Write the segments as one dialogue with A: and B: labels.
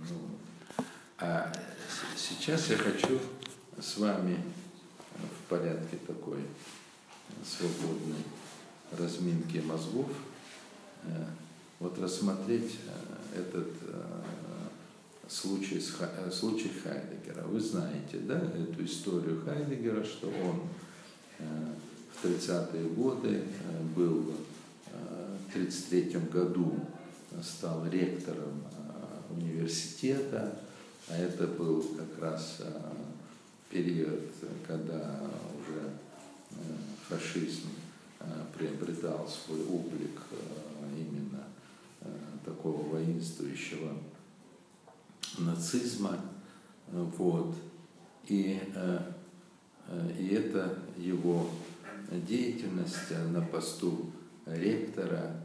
A: А сейчас я хочу с вами в порядке такой свободной разминки мозгов вот рассмотреть этот случай Хайдеггера. Вы знаете, да, эту историю Хайдеггера, что он в 30-е годы был в 1933 году стал ректором университета, а это был как раз период, когда уже фашизм приобретал свой облик именно такого воинствующего нацизма, вот. И эта его деятельность на посту ректора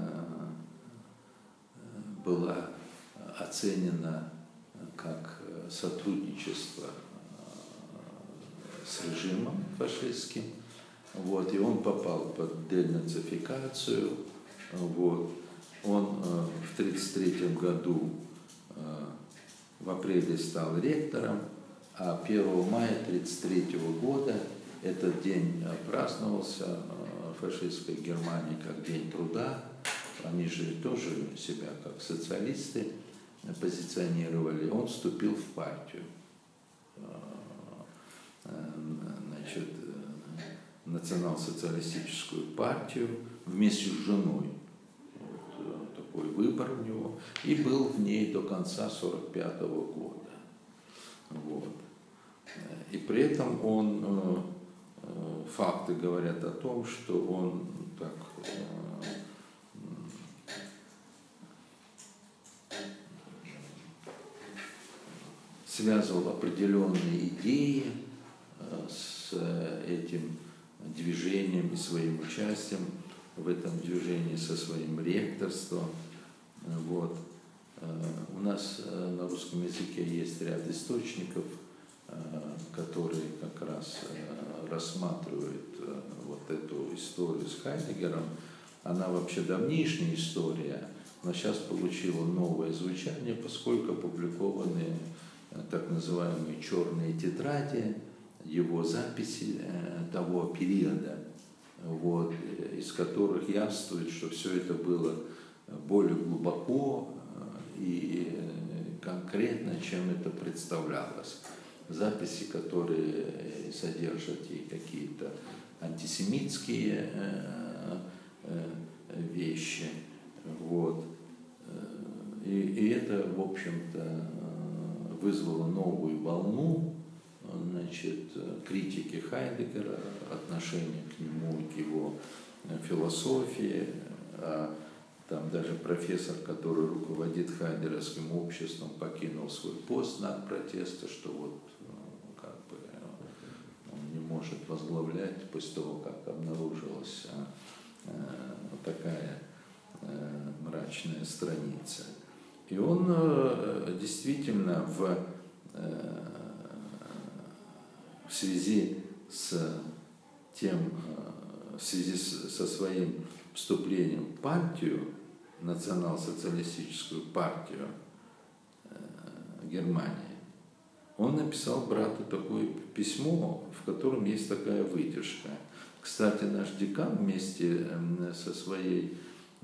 A: была оценена как сотрудничество с режимом фашистским, вот, и он попал под денацификацию, вот. Он в 1933 году в апреле стал ректором, а 1 мая 1933 года этот день праздновался в фашистской Германии как День труда. Они же тоже себя как социалисты позиционировали. Он вступил в партию, значит, национал-социалистическую партию вместе с женой. Вот такой выбор у него. И был в ней до конца 1945 года. Вот. И при этом он, факты говорят о том, что он так связывал определенные идеи с этим движением и своим участием в этом движении со своим ректорством. Вот. У нас на русском языке есть ряд источников, которые как раз рассматривают вот эту историю с Хайдеггером. Она вообще давнишняя история, но сейчас получила новое звучание, поскольку опубликованы так называемые черные тетради, его записи того периода, вот, из которых явствует, что все это было более глубоко и конкретно, чем это представлялось. Записи, которые содержат и какие-то антисемитские вещи, вот. И это, в общем-то, вызвало новую волну, значит, критики Хайдеггера, отношения к нему, к его философии. Там даже профессор, который руководит хайдеггеровским обществом, покинул свой пост в знак протеста, что вот как бы он не может возглавлять после того, как обнаружилась такая мрачная страница. И он действительно в связи с тем, в связи со своим вступлением в партию, национал-социалистическую партию Германии, он написал брату такое письмо, в котором есть такая выдержка. Кстати, наш декан вместе со своей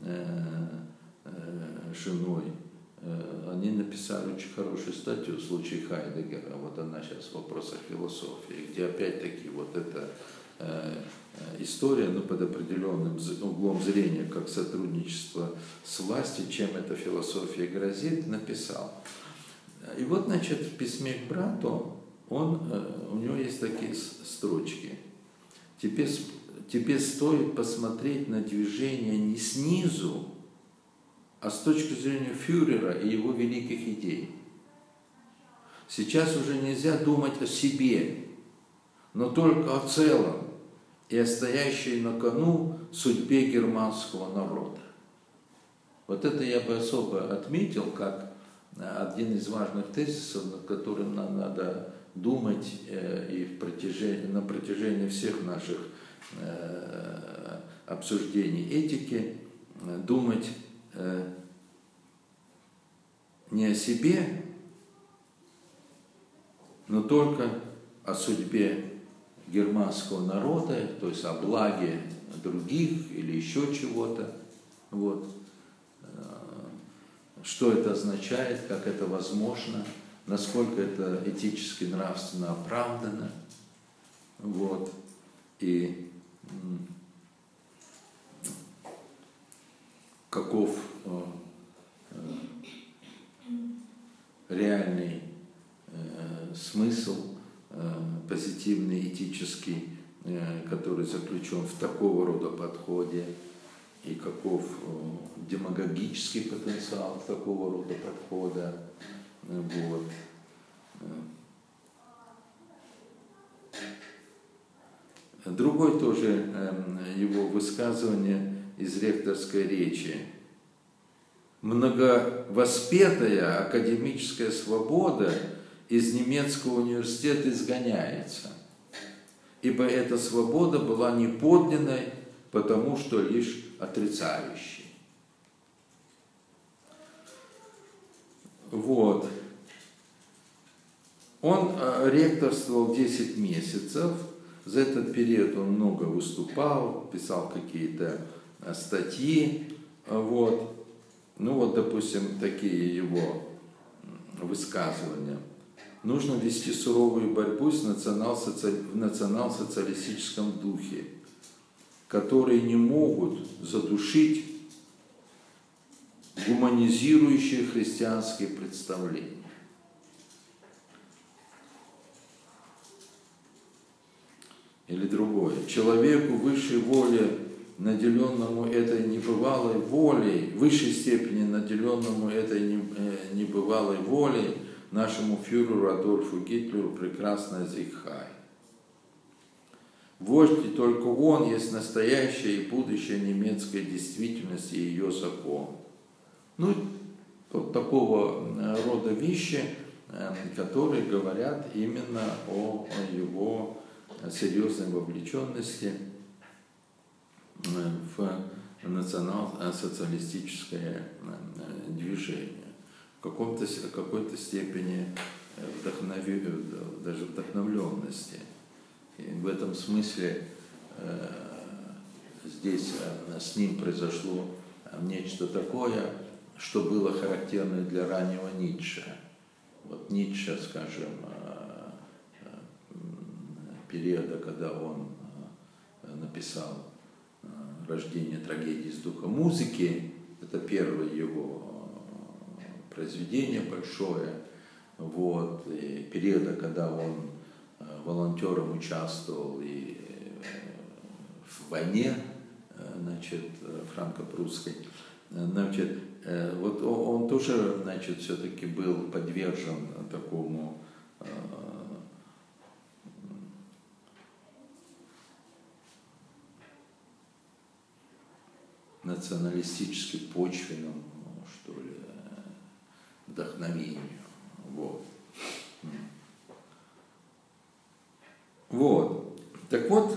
A: женой, они написали очень хорошую статью в случае Хайдеггера, вот она сейчас в вопросах философии, где опять-таки вот эта история, ну, под определенным углом зрения, как сотрудничество с властью, чем эта философия грозит, написал. И вот, значит, в письме к брату у него есть такие строчки. Тебе стоит посмотреть на движение не снизу, а с точки зрения фюрера и его великих идей. Сейчас уже нельзя думать о себе, но только о целом и о стоящей на кону судьбе германского народа. Вот это я бы особо отметил как один из важных тезисов, над которым нам надо думать и на протяжении всех наших обсуждений этики, думать не о себе, но только о судьбе германского народа, то есть о благе других или еще чего-то. Вот. Что это означает, как это возможно, насколько это этически, нравственно оправдано. Вот. И каков реальный смысл, позитивный, этический, который заключен в такого рода подходе, и каков демагогический потенциал такого рода подхода. Вот. Другой тоже его высказывание из ректорской речи. Многовоспетая академическая свобода из немецкого университета изгоняется, ибо эта свобода была не подлинной, потому что лишь отрицающей. Вот. Он ректорствовал 10 месяцев. За этот период он много выступал, писал какие-то статьи. Вот. Ну вот, допустим, такие его высказывания. Нужно вести суровую борьбу в национал-социалистическом духе, которые не могут задушить гуманизирующие христианские представления. Или другое. Человеку высшей воли, наделенному этой небывалой волей, в высшей степени наделенному этой небывалой волей, нашему фюреру Адольфу Гитлеру прекрасно зихай. Вождь, и только он есть настоящее и будущее немецкой действительности и ее закон. Ну, вот такого рода вещи, которые говорят именно о его серьезной вовлеченности в национал-социалистическое движение. В какой-то степени даже вдохновленности. И в этом смысле здесь с ним произошло нечто такое, что было характерно для раннего Ницше. Вот Ницше, скажем, периода, когда он написал «Рождение трагедии с духа музыки», это первое его произведение большое, вот, и периода, когда он волонтером участвовал и в войне, значит, франко-прусской, значит, вот он тоже, значит, все-таки был подвержен такому националистически почвенному, что ли, вдохновению. Вот. Вот. Так вот,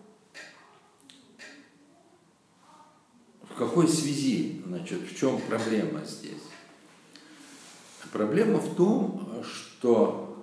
A: в какой связи, значит, в чем проблема здесь? Проблема в том, что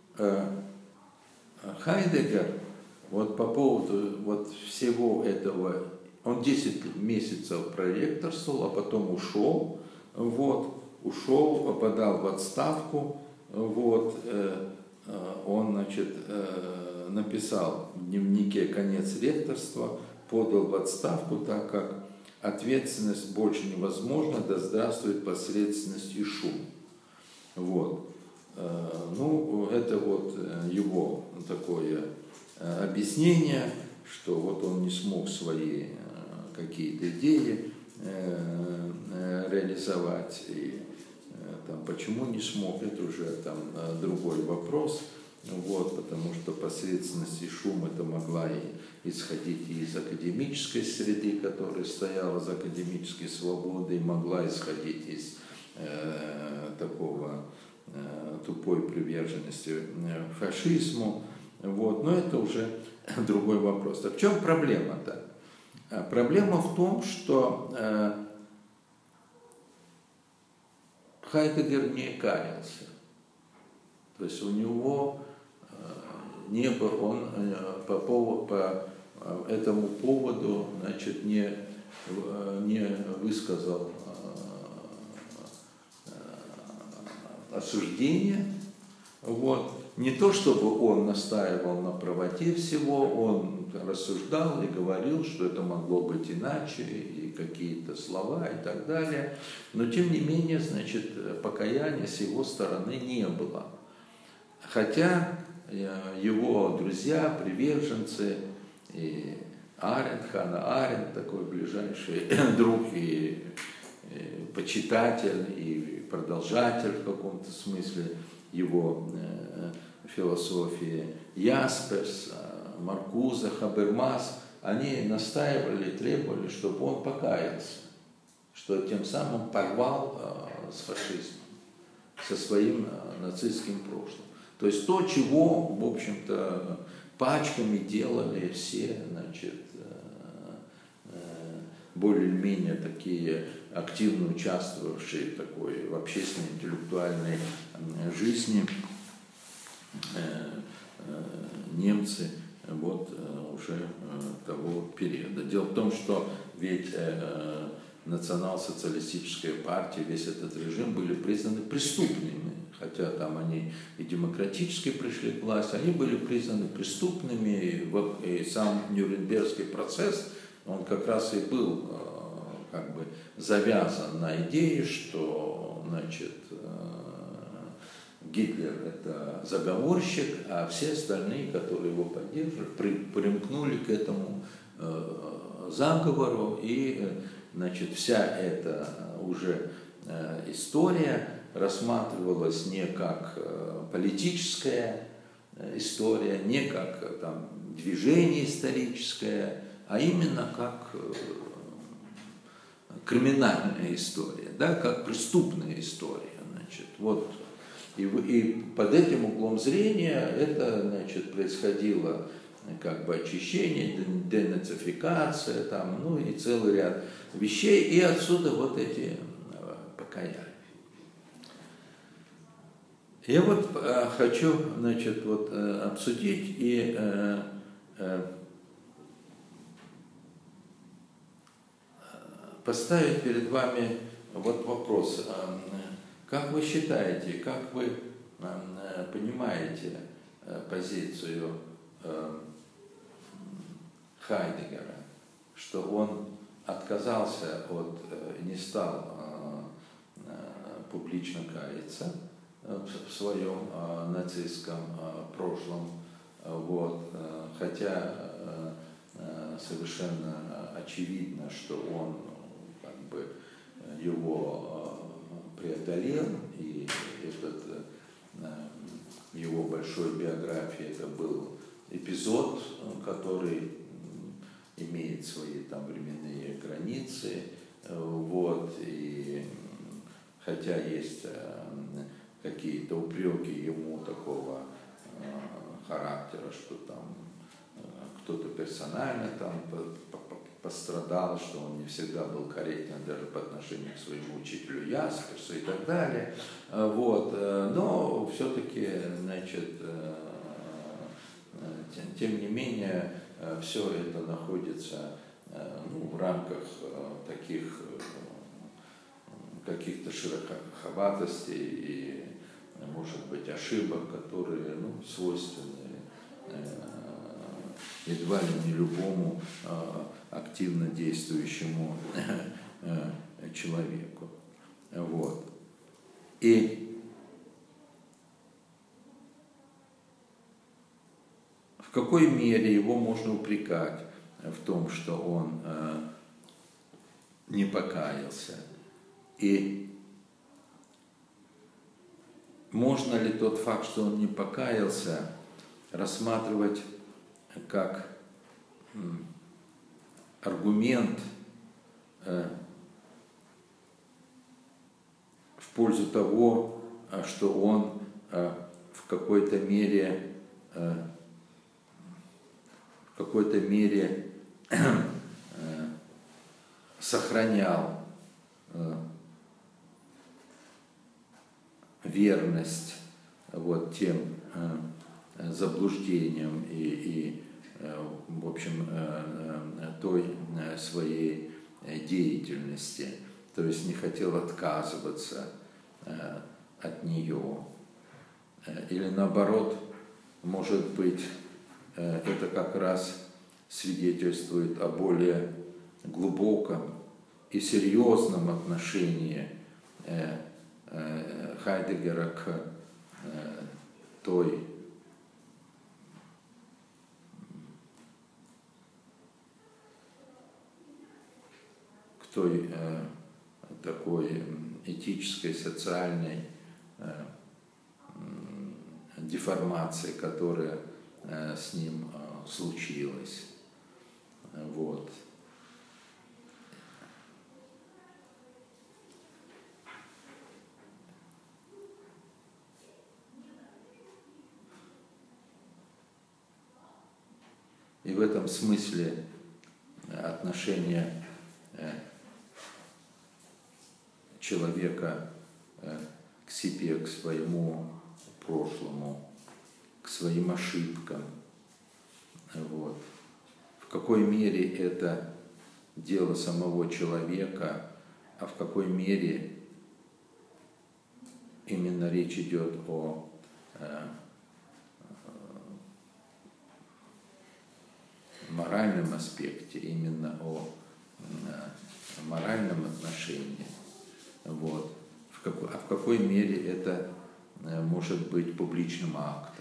A: Хайдеггер вот по поводу вот всего этого, он 10 месяцев проректорствовал, а потом ушел, вот, подал в отставку, вот, он, значит, написал в дневнике «Конец ректорства», подал в отставку, так как ответственность больше невозможна, да здравствует посредственность и шум. Вот. Ну, это вот его такое объяснение, что вот он не смог свои какие-то идеи реализовать, и там, почему не смог, это уже там другой вопрос, вот, потому что посредственность и шум это могла и исходить и из академической среды, которая стояла за академической свободой, могла исходить из такого тупой приверженности фашизму, вот, но это уже другой вопрос. Так в чем проблема-то? Проблема в том, что Хайдеггер не каялся. То есть у него не был, он по этому поводу, значит, не высказал осуждения. Вот. Не то, чтобы он настаивал на правоте всего, он рассуждал и говорил, что это могло быть иначе, и какие-то слова и так далее. Но, тем не менее, значит, покаяния с его стороны не было. Хотя его друзья, приверженцы, и Ханна Аренд, такой ближайший друг и почитатель, и продолжатель в каком-то смысле его философии, Ясперс, Маркузе, Хабермас, они настаивали, требовали, чтобы он покаялся, что тем самым порвал с фашизмом, со своим нацистским прошлым. То есть то, чего, в общем-то, пачками делали все, значит, более-менее такие активно участвовавшие в общественной интеллектуальной жизни немцы вот уже того периода. Дело в том, что ведь национал-социалистическая партия, весь этот режим были признаны преступными, хотя там они и демократически пришли к власти, они были признаны преступными, и сам Нюрнбергский процесс, он как раз и был как бы завязан на идее, что, значит, Гитлер – это заговорщик, а все остальные, которые его поддерживали, примкнули к этому заговору, и, значит, вся эта уже история рассматривалась не как политическая история, не как там движение историческое, а именно как криминальная история, да, как преступная история, значит, вот. И под этим углом зрения это, значит, происходило как бы очищение, денацификация, там, ну и целый ряд вещей, и отсюда вот эти покаяния. Я вот хочу, значит, вот обсудить и поставить перед вами вот вопрос. Как вы считаете, как вы понимаете позицию Хайдеггера, что он отказался от, не стал публично каяться в своем нацистском прошлом, вот, хотя совершенно очевидно, что он как бы его преодолел, и этот его большой биографии это был эпизод, который имеет свои там временные границы, вот, и хотя есть какие-то упреки ему такого характера, что там кто-то персонально там пострадал, что он не всегда был корректен даже по отношению к своему учителю Ясперсу и так далее. Вот. Но все-таки, значит, тем не менее, все это находится в рамках таких каких-то шероховатостей и, может быть, ошибок, которые свойственны едва ли не любому активно действующему человеку. Вот. И в какой мере его можно упрекать в том, что он не покаялся? И можно ли тот факт, что он не покаялся, рассматривать как аргумент в пользу того, что он в какой-то мере сохранял верность вот тем заблуждением и в общем, той своей деятельности, то есть не хотел отказываться от нее. Или наоборот, может быть, это как раз свидетельствует о более глубоком и серьезном отношении Хайдеггера к той такой этической, социальной деформации, которая с ним случилась. Вот. И в этом смысле отношение человека к себе, к своему прошлому, к своим ошибкам. Вот. В какой мере это дело самого человека, а в какой мере именно речь идет о моральном аспекте, именно о моральном отношении. Вот. А в какой мере это может быть публичным актом.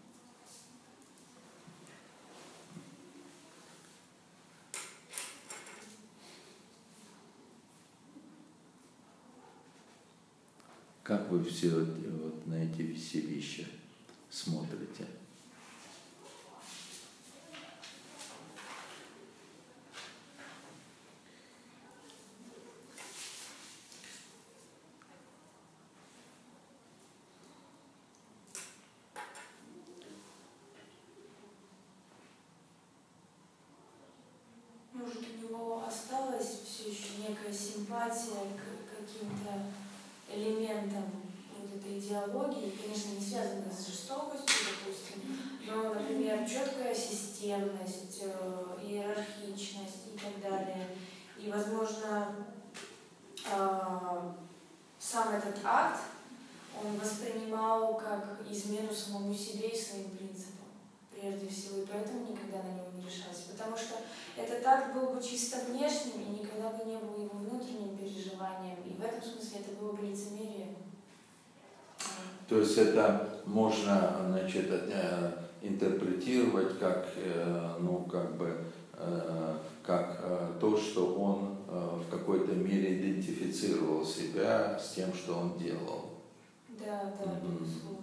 A: Как вы все вот на эти все вещи смотрите?
B: Может, у него осталась все еще некая симпатия к каким-то элементам вот этой идеологии, конечно, не связанная с жестокостью, допустим, но, например, четкая системность, иерархичность и так далее. И, возможно, сам этот акт он воспринимал как измену самому себе и своим принципам, прежде всего, и поэтому никогда на него не решался. Потому что этот акт был бы чисто внешним и никогда бы не был его внутренним переживанием. И в этом смысле это было бы лицемерие.
A: То есть это можно, значит, интерпретировать как, ну, как бы, как то, что он в какой-то мере идентифицировал себя с тем, что он делал.
B: Да, да, безусловно.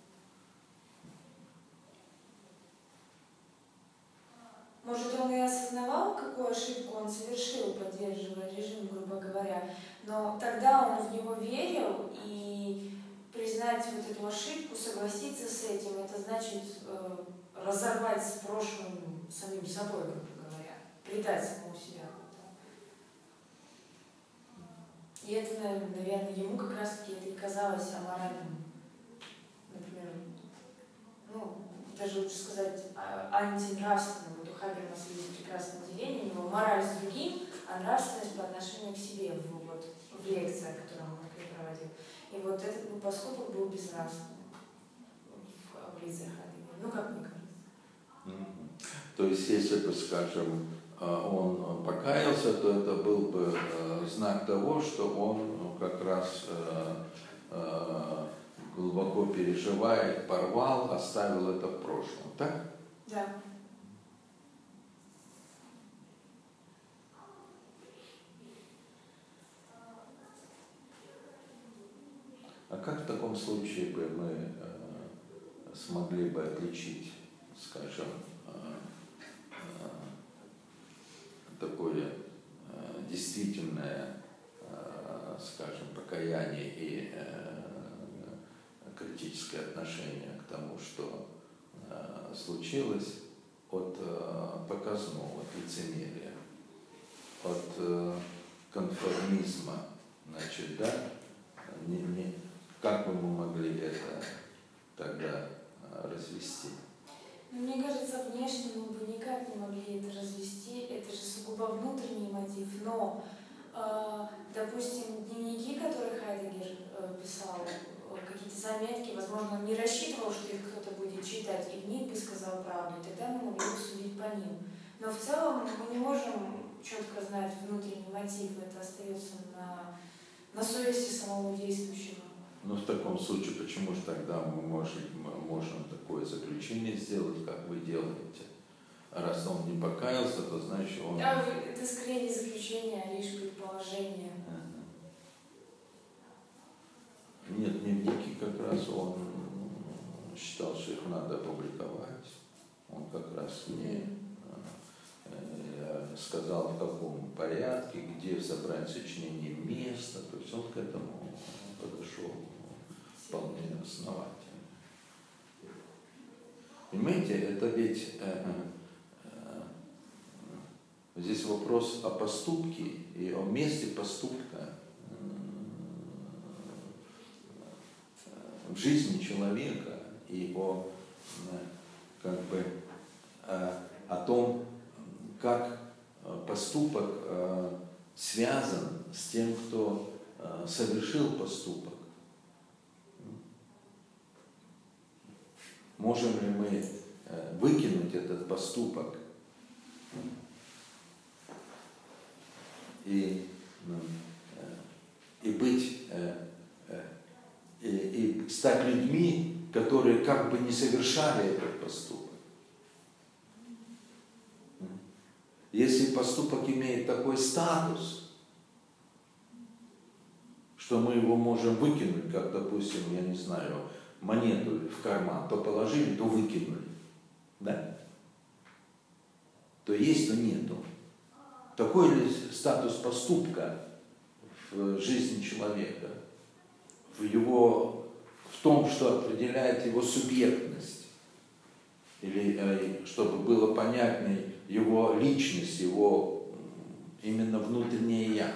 B: Может, он и осознавал, какую ошибку он совершил, поддерживая режим, грубо говоря, но тогда он в него верил, и признать вот эту ошибку, согласиться с этим, это значит разорвать с прошлым самим собой, грубо говоря, предать самого себя. И это, наверное, ему как раз-таки это и казалось аморальным. Например, ну, даже лучше сказать, антинравственным. Вот у Хабермаса есть прекрасное деление, у него мораль с другим, а нравственность по отношению к себе в лекциях, которые он проводил. И вот этот поступок был безнравственным в лице Хайдеггера. Ну, как мне кажется.
A: То есть, если бы, скажем, он покаялся, то это был бы знак того, что он как раз глубоко переживает, порвал, оставил это в прошлом, так?
B: Да.
A: А как в таком случае бы мы смогли бы отличить, скажем, такое действительное, скажем, покаяние и критическое отношение к тому, что случилось, от показного, от лицемерия, от конформизма, значит, да? Как бы мы могли это тогда развести?
B: Мне кажется, внешне мы бы никак не могли это развести, это же сугубо внутренний мотив, но, допустим, дневники, которые Хайдеггер писал, какие-то заметки, возможно, он не рассчитывал, что их кто-то будет читать, и в них бы сказал правду, и тогда мы могли бы судить по ним. Но в целом мы не можем четко знать внутренний мотив, это остается на совести самого действующего.
A: Ну, в таком случае, почему же тогда мы можем такое заключение сделать, как вы делаете? Раз он не покаялся, то значит он...
B: Да, это скорее не заключение, а лишь предположение.
A: Нет, дневники как раз он считал, что их надо опубликовать. Он как раз не сказал, в каком порядке, где в собрании сочинений место. То есть он к этому подошел вполне основательно. Понимаете, это ведь здесь вопрос о поступке и о месте поступка в жизни человека и о том, как поступок связан с тем, кто совершил поступок. Можем ли мы выкинуть этот поступок и быть и стать людьми, которые как бы не совершали этот поступок? Если поступок имеет такой статус, что мы его можем выкинуть, как, допустим, я не знаю, монету в карман, то положили, то выкинули, да? То есть, то нету. Такой ли статус поступка в жизни человека, в том, что определяет его субъектность, или чтобы было понятнее его личность, его именно внутреннее «я».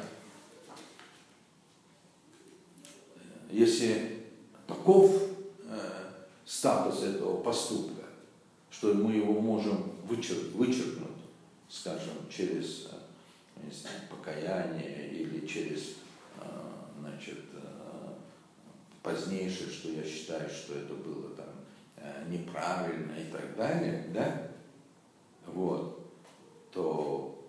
A: Если таков статус этого поступка, что мы его можем вычеркнуть, скажем, через не знаю, покаяние или через позднейшее, что я считаю, что это было там неправильно и так далее, да, вот, то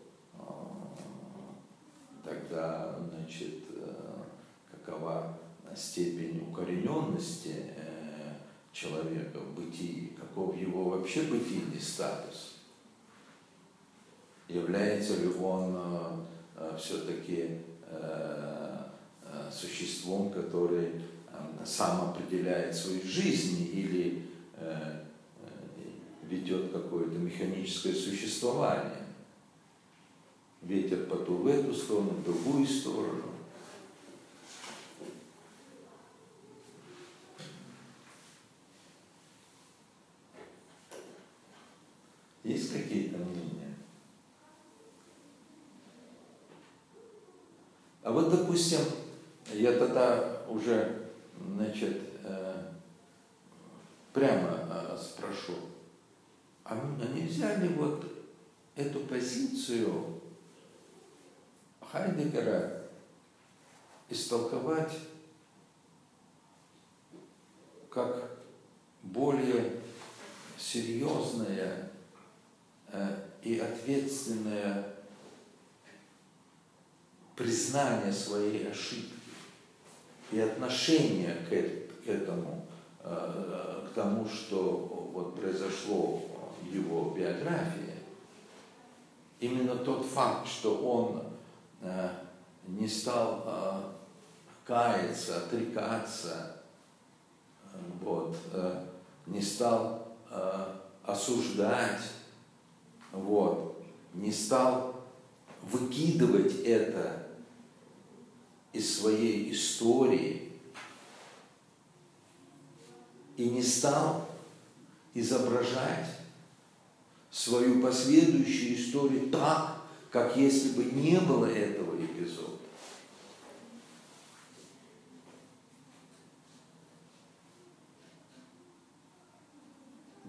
A: тогда, какова степень укорененности человека в бытии, каков его вообще бытийный статус? Является ли он все-таки существом, который сам определяет свою жизнь или ведет какое-то механическое существование? Ветер подул в эту сторону, в другую сторону. Есть какие-то мнения? А вот, допустим, я тогда уже, прямо спрошу, а нельзя ли вот эту позицию Хайдеггера истолковать как более серьезное и ответственное признание своей ошибки и отношение к этому, к тому, что вот произошло в его биографии, именно тот факт, что он не стал каяться, отрекаться, вот, не стал осуждать, вот, не стал выкидывать это из своей истории и не стал изображать свою последующую историю так, как если бы не было этого эпизода.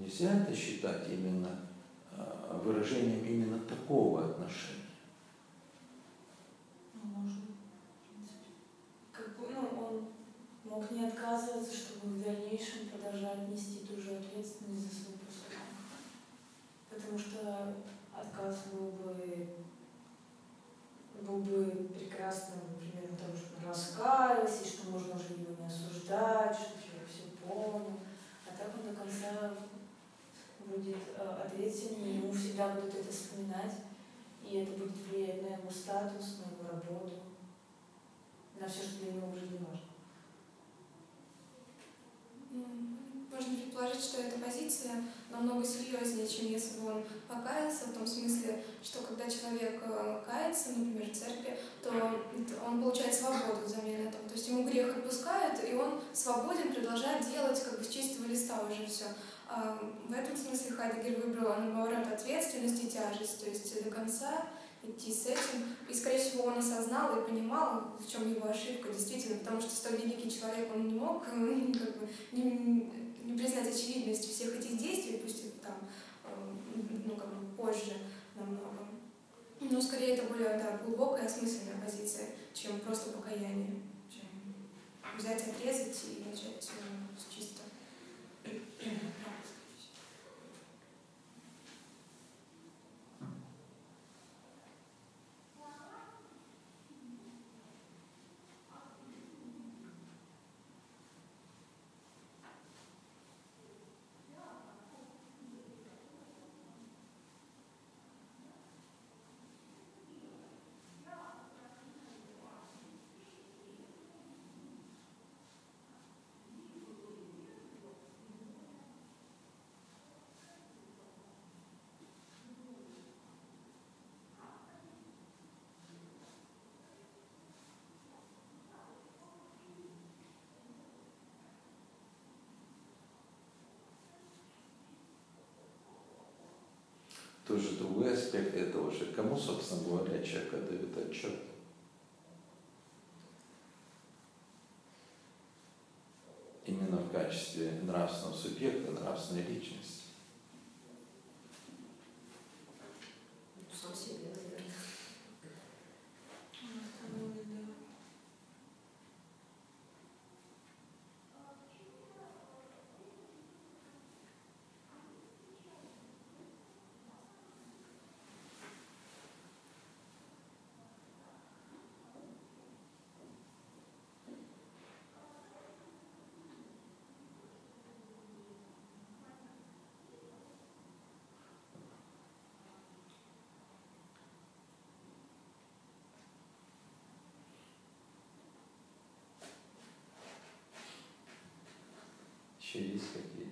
A: нельзя это считать именно выражением именно такого отношения?
B: Можно, в принципе. Как бы, он мог не отказываться, чтобы в дальнейшем продолжать нести ту же ответственность за свой поступок. Потому что отказ был бы прекрасным, например, в том, что он раскаялся, и что можно уже его не осуждать, что человек все понял. А так он до конца будет ответственным, ему всегда будут это вспоминать, и это будет влиять на его статус, на его работу, на все, что для него в жизни важно.
C: Можно предположить, что эта позиция намного серьезнее, чем если бы он покаялся, в том смысле, что когда человек кается, например, в церкви, то он получает свободу взамен этого. То есть ему грех отпускают, и он свободен, продолжает делать как бы с чистого листа уже все. В этом смысле Хайдеггер выбрал, наоборот, ответственность и тяжесть, то есть до конца идти с этим. И, скорее всего, он осознал и понимал, в чем его ошибка, действительно, потому что столь великий человек, он не мог как бы, не признать очевидность всех этих действий, пусть и там, как бы позже намного. Но скорее это более глубокая, осмысленная позиция, чем просто покаяние, чем взять, отрезать и начать с чисто.
A: Тоже другой аспект этого же. Кому, собственно говоря, человек отдает отчет? Именно в качестве нравственного субъекта, нравственной личности.
B: Сам себе, наверное.
A: Еще есть какие-то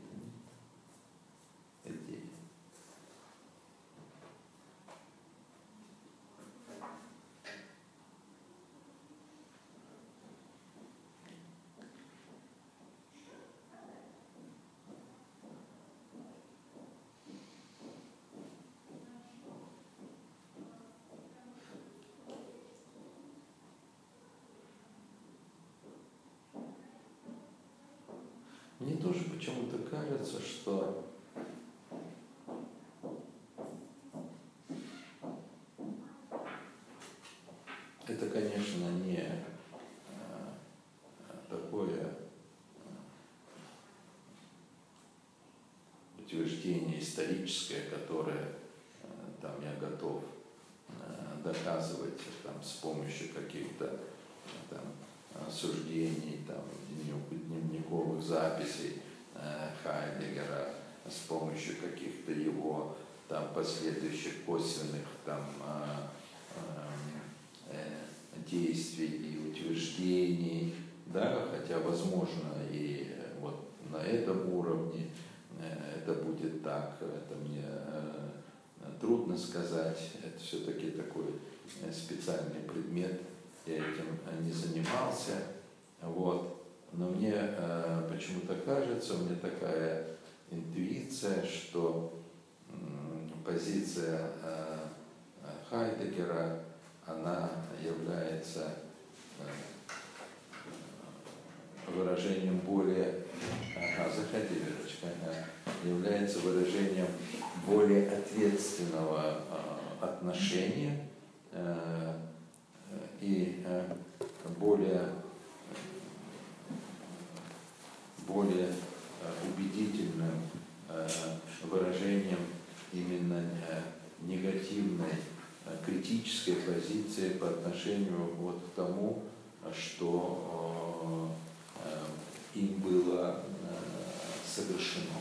A: идеи? Мне тоже почему-то кажется, что это, конечно, не такое утверждение историческое, которое там я готов доказывать там, с помощью каких-то там суждений, там, дневниковых записей Хайдеггера, с помощью каких-то его там последующих косвенных там действий и утверждений, да, хотя возможно и вот на этом уровне это будет так, это мне трудно сказать, это все-таки такой специальный предмет, я этим не занимался, вот. Но мне почему-то кажется, у меня такая интуиция, что позиция Хайдеггера, она является выражением более... Заходи, Верочка. является выражением более ответственного отношения и более убедительным выражением именно негативной, критической позиции по отношению вот к тому, что им было совершено.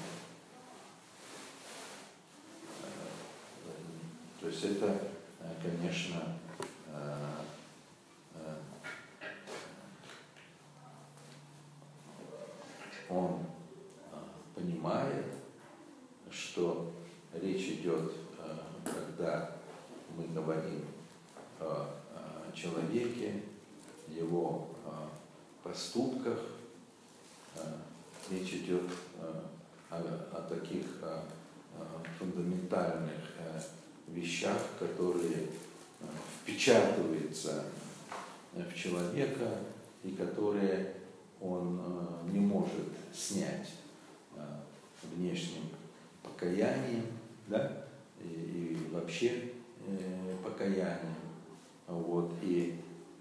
A: То есть это, конечно, он понимает, что речь идет, когда мы говорим о человеке, его поступках, речь идет о таких фундаментальных вещах, которые впечатываются в человека и которые он не может снять внешним покаянием, да, и вообще покаянием, вот, и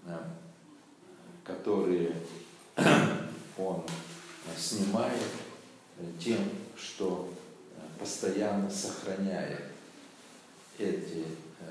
A: которые он снимает тем, что постоянно сохраняет эти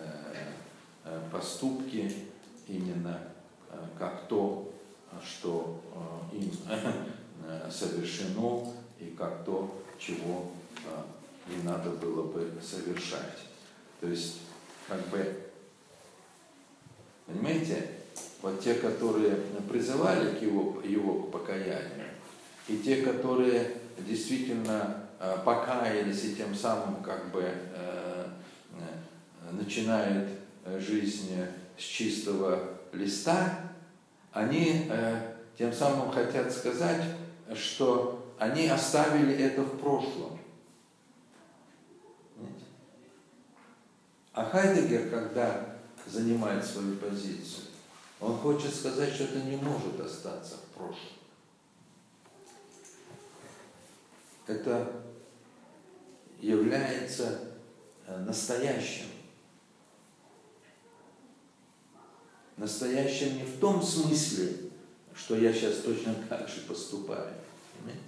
A: поступки именно как то, что им совершено, и как то, чего не надо было бы совершать. То есть, как бы, понимаете, вот те, которые призывали к его покаянию, и те, которые действительно покаялись и тем самым как бы начинают жизнь с чистого листа, они тем самым хотят сказать, что они оставили это в прошлом. А Хайдеггер, когда занимает свою позицию, он хочет сказать, что это не может остаться в прошлом. Это является настоящим. Настоящим не в том смысле, что я сейчас точно так же поступаю. Понимаете?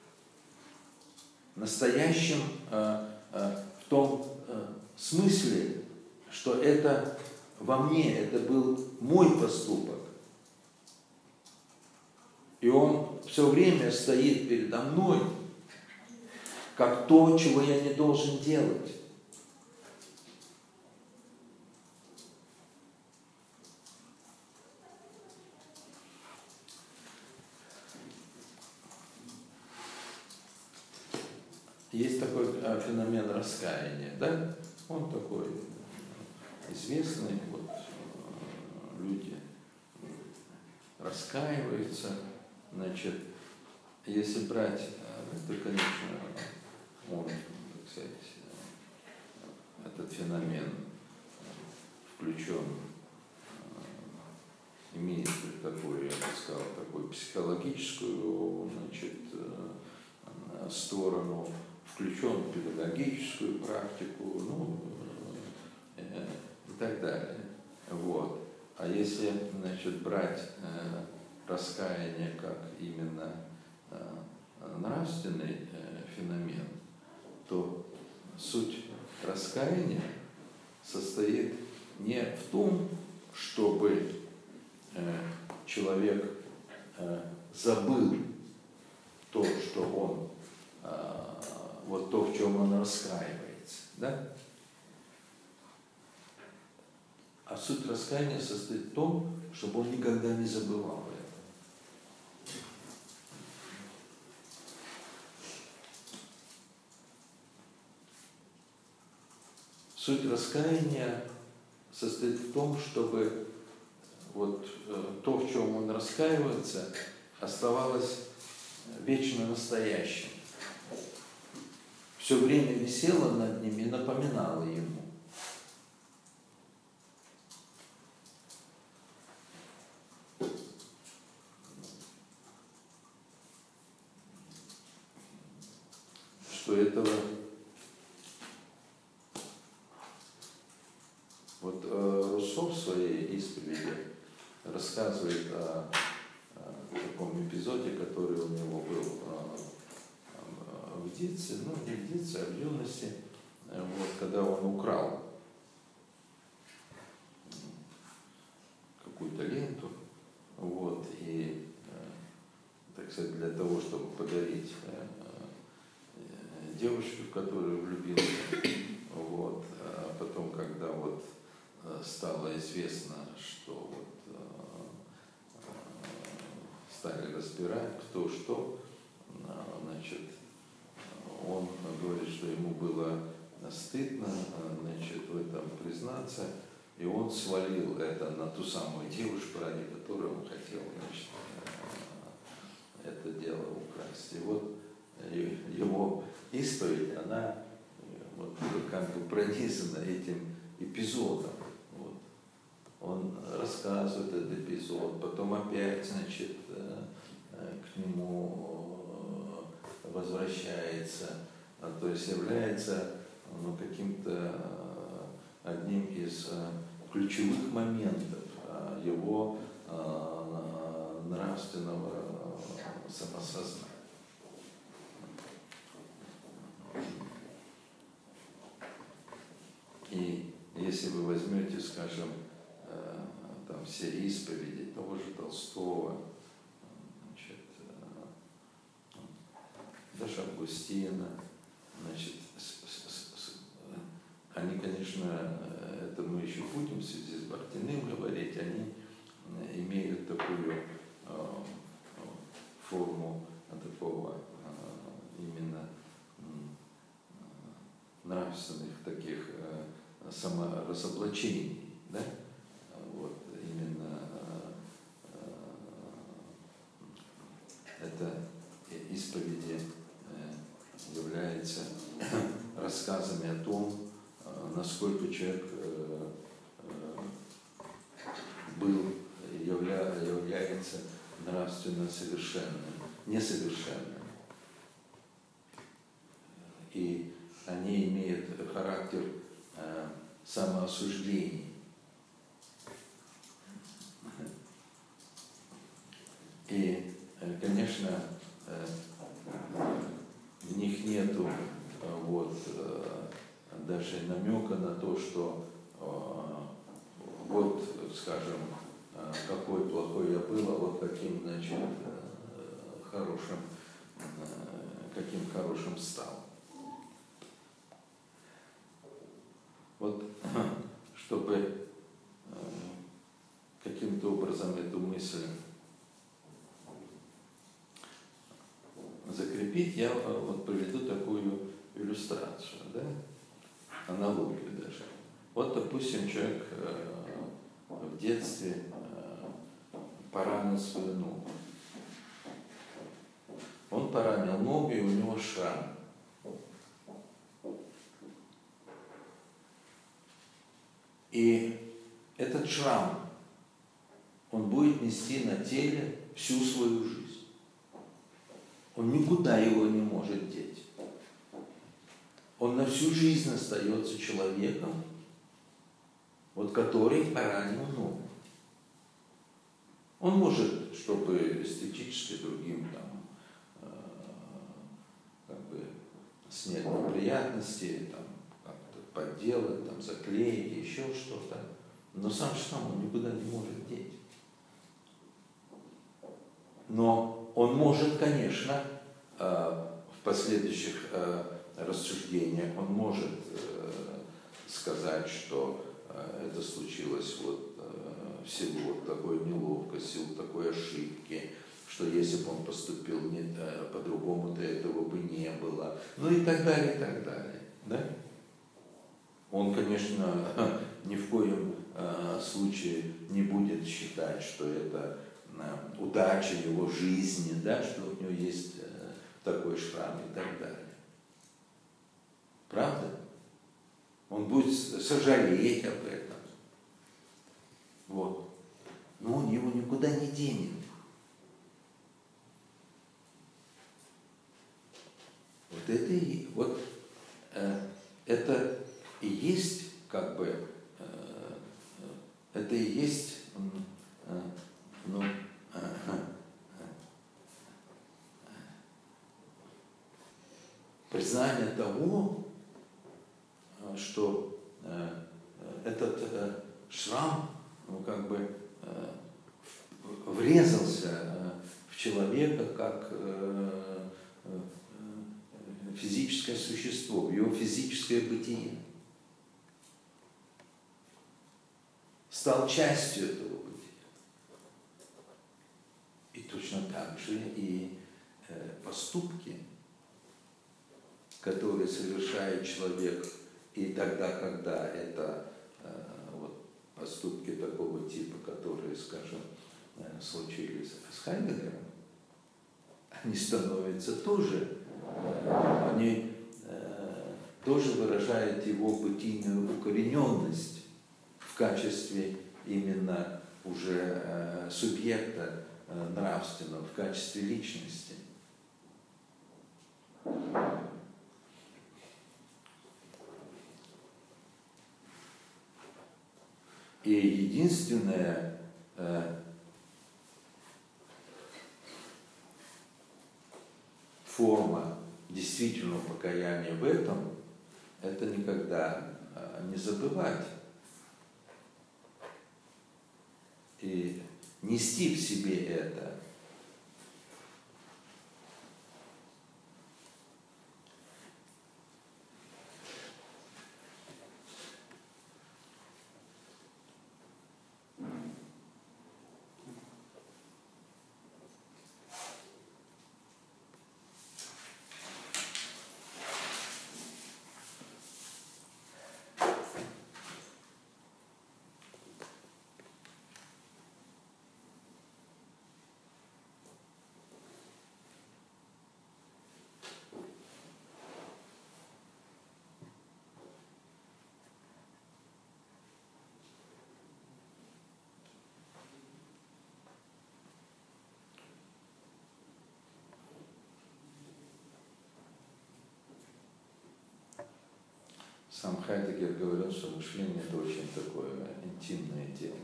A: Настоящим в том смысле, что это во мне, это был мой поступок. И он все время стоит передо мной, как то, чего я не должен делать. Есть такой феномен раскаяния, да? Он такой известный, вот люди раскаиваются, значит, если брать, это, конечно, он, так сказать, этот феномен включен, имеет такую, я бы сказал, такую психологическую, значит, сторону, включен в педагогическую практику, ну, и так далее. Вот. А если, значит, брать раскаяние как именно нравственный феномен, то суть раскаяния состоит не в том, чтобы человек забыл то, что он, вот то, в чем он раскаивается, да? А суть раскаяния состоит в том, чтобы он никогда не забывал это. Суть раскаяния состоит в том, чтобы вот то, в чем он раскаивается, оставалось вечно настоящим. Все время висело над ним и напоминало ему. что этого... Вот Руссо в своей исповеди рассказывает о таком эпизоде, который у него был в детстве, ну не в детстве, а в юности, вот, когда он украл какую-то ленту, вот, и, так сказать, для того, чтобы подарить девушке, в которую влюбился, вот, а потом, когда вот стало известно, что вот стали разбирать, кто что, значит, он говорит, что ему было стыдно, значит, в этом признаться, и он свалил это на ту самую девушку, ради которой он хотел, значит, это дело украсть. И вот его исповедь, она вот как бы пронизана этим эпизодом. Вот. Он рассказывает этот эпизод, потом опять, значит, к нему возвращается, то есть является, ну, каким-то одним из ключевых моментов его нравственного самосознания. И если вы возьмете, скажем, там все исповеди того же Толстого, значит, даже Августина, значит, они, конечно, это мы еще будем в связи с Бартиным говорить, они имеют такую форму такого именно нравственных таких саморазоблачений, да? Вот именно это исповеди является рассказами о том, насколько человек был, является нравственно совершенным, несовершенным. И они имеют характер самоосуждений. И, конечно, в них нету вот даже намека на то, что вот, скажем, какой плохой я был, а вот каким, значит, хорошим, каким хорошим стал. Вот, чтобы каким-то образом эту мысль закрепить, я вот приведу такую иллюстрацию, да? Аналогию даже. Вот, допустим, человек в детстве поранил свою ногу. Он поранил ногу, и у него шрам. И этот шрам, он будет нести на теле всю свою жизнь. Он никуда его не может деть. Он на всю жизнь остается человеком, вот который поранил ногу. Он может, чтобы эстетически другим там, как бы снять неприятности, там, как-то подделать, там, заклеить, еще что-то. Но сам шрам он никуда не может деть. Но он может, конечно, в последующих рассуждениях, он может сказать, что это случилось вот в силу вот такой неловкости, в силу такой ошибки, что если бы он поступил по-другому, то этого бы не было. Ну и так далее, и так далее. Да? Он, конечно, ни в коем случае не будет считать, что это удача его жизни, да, что у него есть такой шрам и так далее. Правда? Он будет сожалеть об этом. Вот. Но он его никуда не денет. Вот Вот это и есть как бы, это и есть, ну, признание того, что этот шрам, ну, как бы врезался в человека как физическое существо, в его физическое бытие. Стал частью этого бытия. И точно так же и поступки, которые совершает человек, и тогда, когда это вот, поступки такого типа, которые, скажем, случились с Хайдеггером, они становятся тоже, они тоже выражают его бытийную укорененность в качестве именно уже субъекта нравственного, в качестве личности. И единственная форма действительного покаяния в этом – это никогда не забывать и нести в себе это. Сам Хайдеггер говорил, что мышление – это очень такое интимное дело.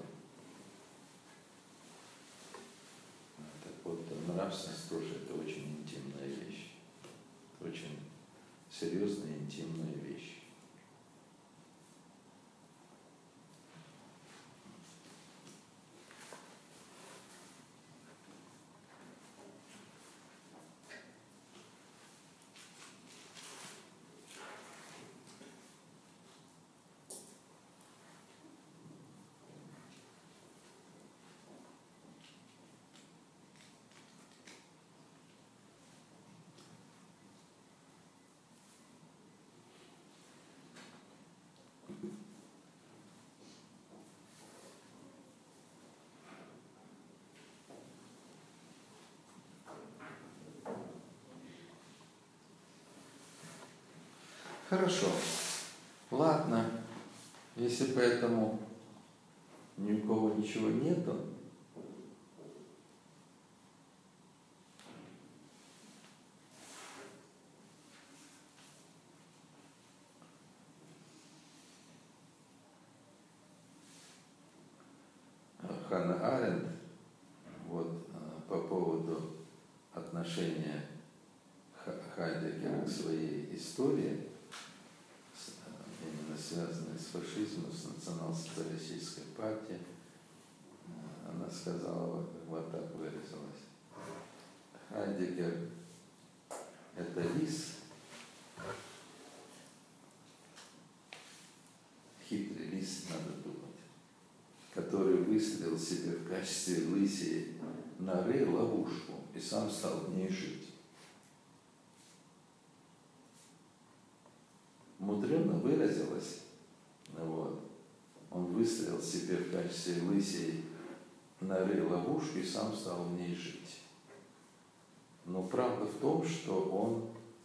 A: Так вот, нравственность тоже – это очень интимная вещь. Очень серьезная интимная вещь. Хорошо. Ладно. Если поэтому ни у кого ничего нету, Ханна Аренд вот, по поводу отношения Хайдеггера к своей истории, именно связанной с фашизмом, с национал-социалистической партией, она сказала, вот так выразилась: Хайдеггер – это лис, хитрый лис, надо думать, который выстрелил себе в качестве лысей норы ловушку и сам стал в ней жить. Мудрено выразилась, вот. Он выстрелил себе в качестве лысей норы ловушку и сам стал в ней жить. Но правда в том, что он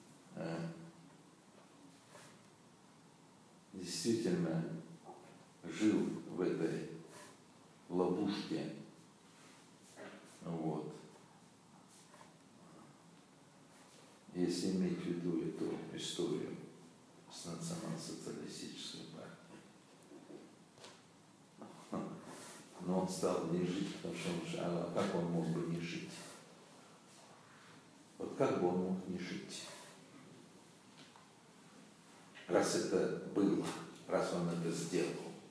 A: действительно жил в этой ловушке, вот. И если иметь в виду эту историю с национал-социалистической партией. Но он стал не жить, потому что а как он мог бы не жить? Вот как бы он мог не жить? Раз это было, раз он это сделал.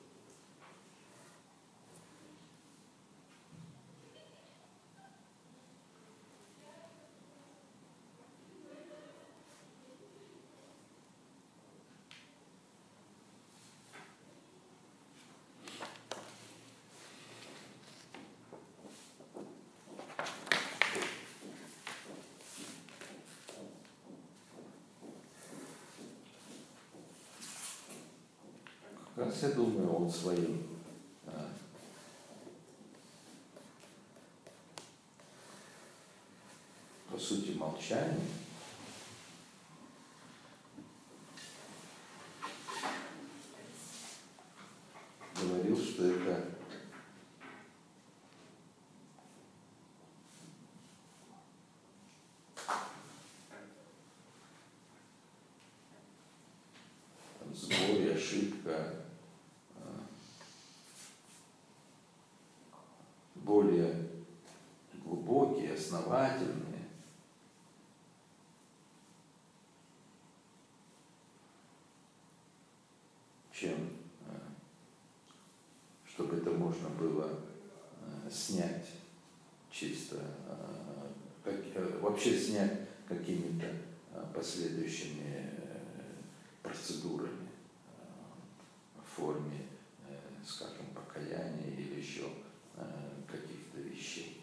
A: Как раз я думаю, он своим по сути молчанием говорил, что это сбой, ошибка, более глубокие, основательные, чем чтобы это можно было снять чисто, вообще снять какими-то последующими процедурами в форме, скажем, покаяния или еще каких-то вещей.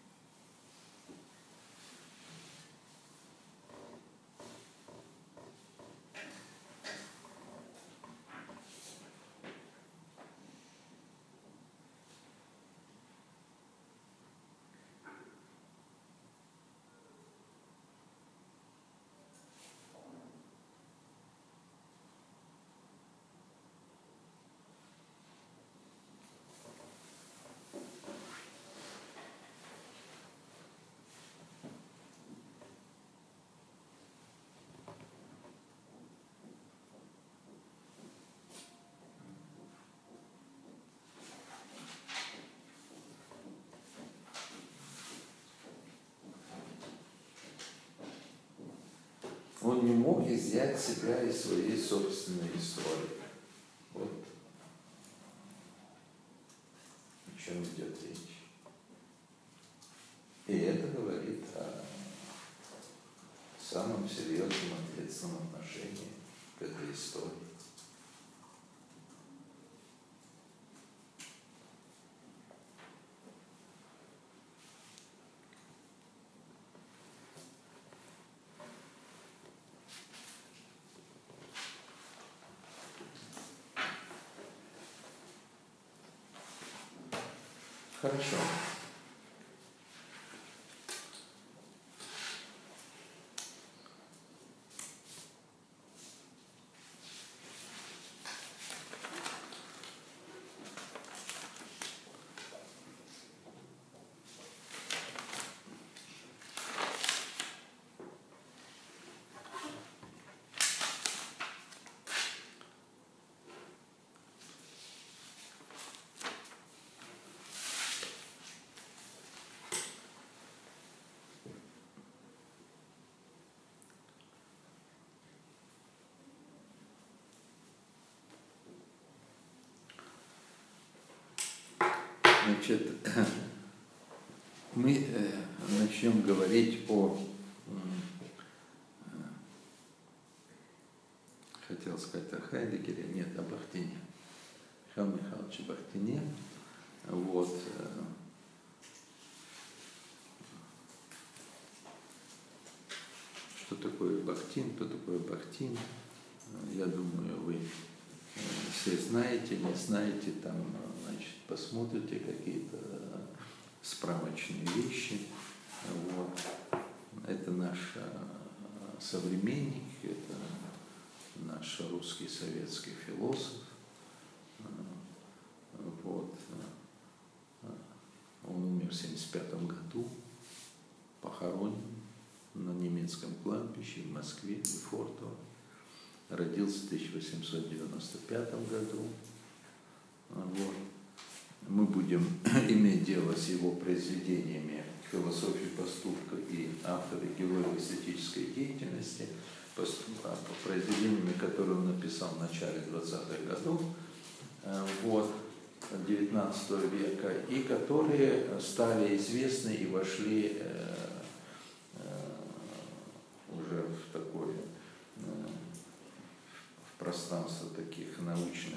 A: Он не мог изъять себя из своей собственной истории. Вот о чем идет речь. И это говорит о самом серьезном ответственном отношении к этой истории. Хорошо. Значит, мы начнем говорить хотел сказать о Хайдегере, нет, о Бахтине, Михаиле Михайловиче Бахтине. Вот. Что такое Бахтин, кто такой Бахтин? Я думаю, вы все знаете, не знаете, там, значит, посмотрите какие-то справочные вещи. Вот. Это наш современник, это наш русский советский философ. Вот. Он умер в 1975 году, похоронен на немецком кладбище в в Москве, Лефортово. Родился в 1895 году. Вот. Мы будем иметь дело с его произведениями «Философия поступка» и «Авторы героев эстетической деятельности», произведениями, которые он написал в начале 20-х годов вот, XIX века, и которые стали известны и вошли уже в такое в пространство таких научных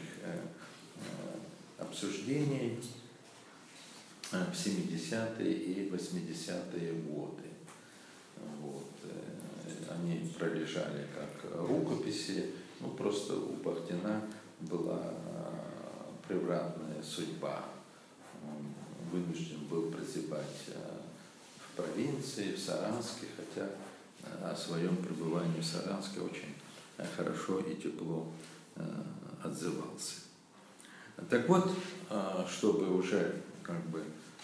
A: обсуждений в 70-е и 80-е годы. Вот. Они пролежали как рукописи, ну просто у Бахтина была превратная судьба. Он вынужден был прозябать в провинции, в Саранске, хотя о своем пребывании в Саранске очень хорошо и тепло отзывался. Так вот, чтобы уже как бы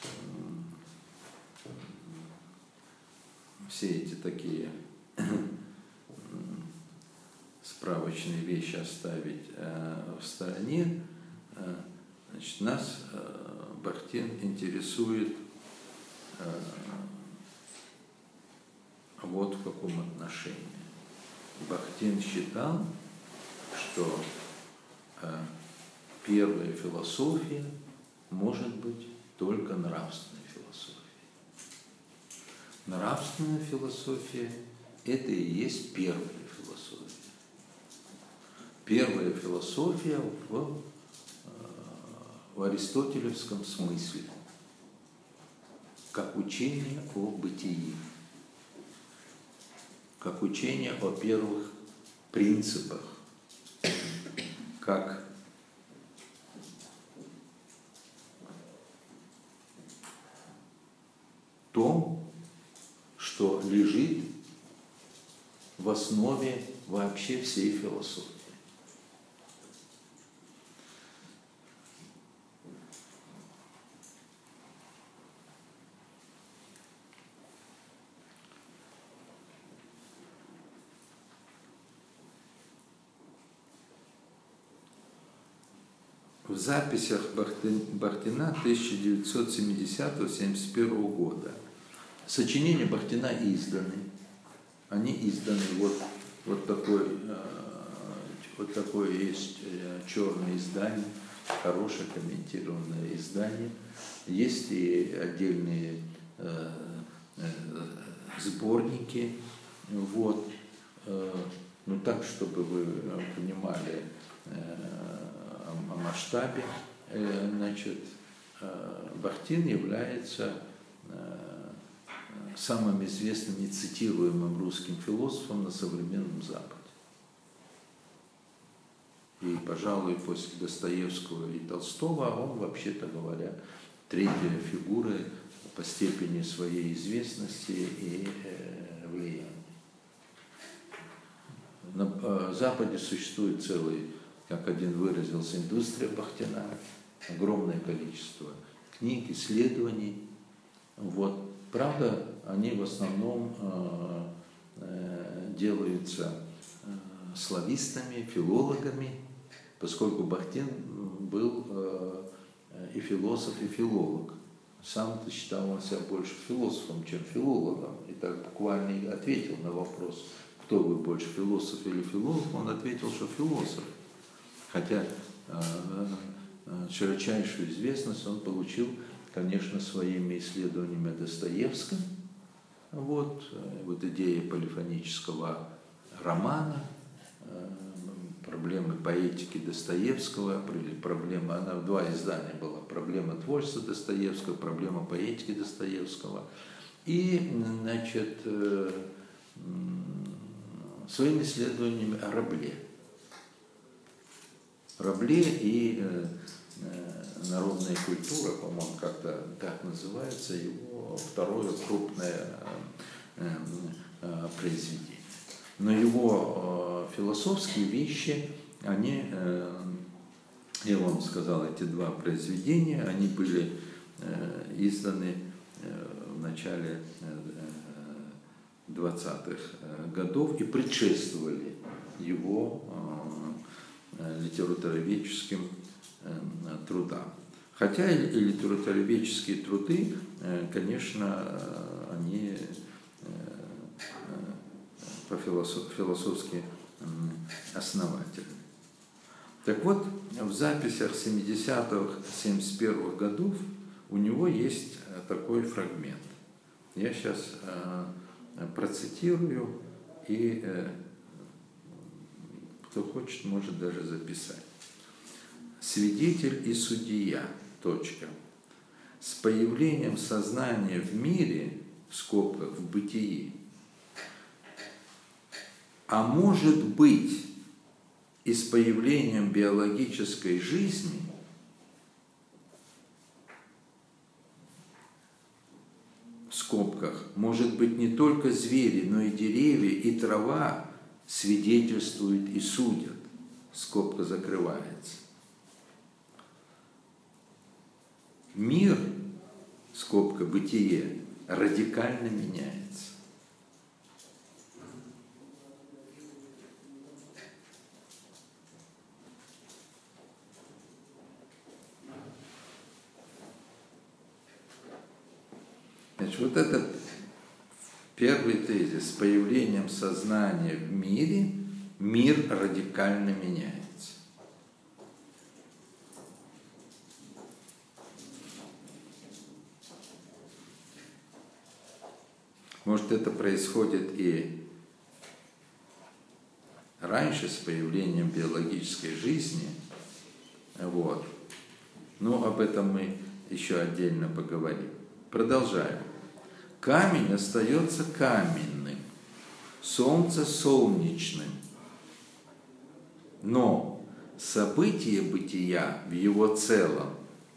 A: все эти такие справочные вещи оставить в стороне, значит, нас Бахтин интересует вот в каком отношении. Бахтин считал, что первая философия может быть только нравственной философией. Нравственная философия – это и есть первая философия. Первая философия в аристотелевском смысле, как учение о бытии, как учение о первых принципах, как то, что лежит в основе вообще всей философии. В записях Бахтина 1970-71 года сочинения Бахтина изданы. Они изданы вот такое есть черное издание, хорошее комментированное издание. Есть и отдельные сборники. Вот. Ну так, чтобы вы понимали о масштабе, значит, Бахтин является самым известным и цитируемым русским философом на современном Западе. И, пожалуй, после Достоевского и Толстого он, вообще-то говоря, третья фигура по степени своей известности и влияния. На Западе существует целый, как один выразился, индустрия Бахтина, огромное количество книг, исследований. Вот. Правда, они в основном делаются славистами, филологами, поскольку Бахтин был и философ, и филолог. Сам-то считал он себя больше философом, чем филологом. И так буквально и ответил на вопрос, кто вы больше, философ или филолог, он ответил, что философ. Хотя широчайшую известность он получил, конечно, своими исследованиями о Достоевском. Вот идея полифонического романа, проблемы поэтики Достоевского, проблема, она в два издания была, проблема творчества Достоевского, проблема поэтики Достоевского. И, значит, своими исследованиями о Рабле и народная культура, по-моему, как-то так называется, его второе крупное произведение. Но его философские вещи, они, я вам сказал, эти два произведения, они были изданы в начале 20-х годов и предшествовали его литературоведческим трудам. Хотя и литературоведческие труды, конечно, они философски основательны. Так вот, в записях 70-х, 71-х годов у него есть такой фрагмент. Я сейчас процитирую, и кто хочет, может даже записать. «Свидетель и судья. Точка. С появлением сознания в мире, в скобках, в бытии, а может быть и с появлением биологической жизни, в скобках, может быть не только звери, но и деревья, и трава свидетельствуют и судят». Скобка закрывается. Мир, скобка, бытие, радикально меняется. Значит, вот этот первый тезис. С появлением сознания в мире мир радикально меняется. Может, это происходит и раньше, с появлением биологической жизни. Вот. Но об этом мы еще отдельно поговорим. Продолжаем. Камень остается каменным, солнце солнечным. Но событие бытия в его целом,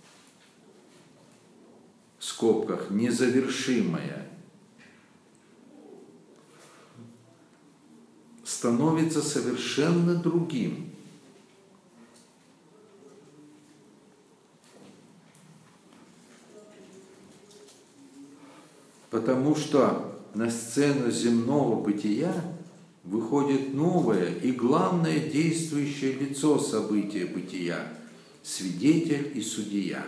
A: в скобках, незавершимое, становится совершенно другим. Потому что на сцену земного бытия выходит новое и главное действующее лицо события бытия – свидетель и судья.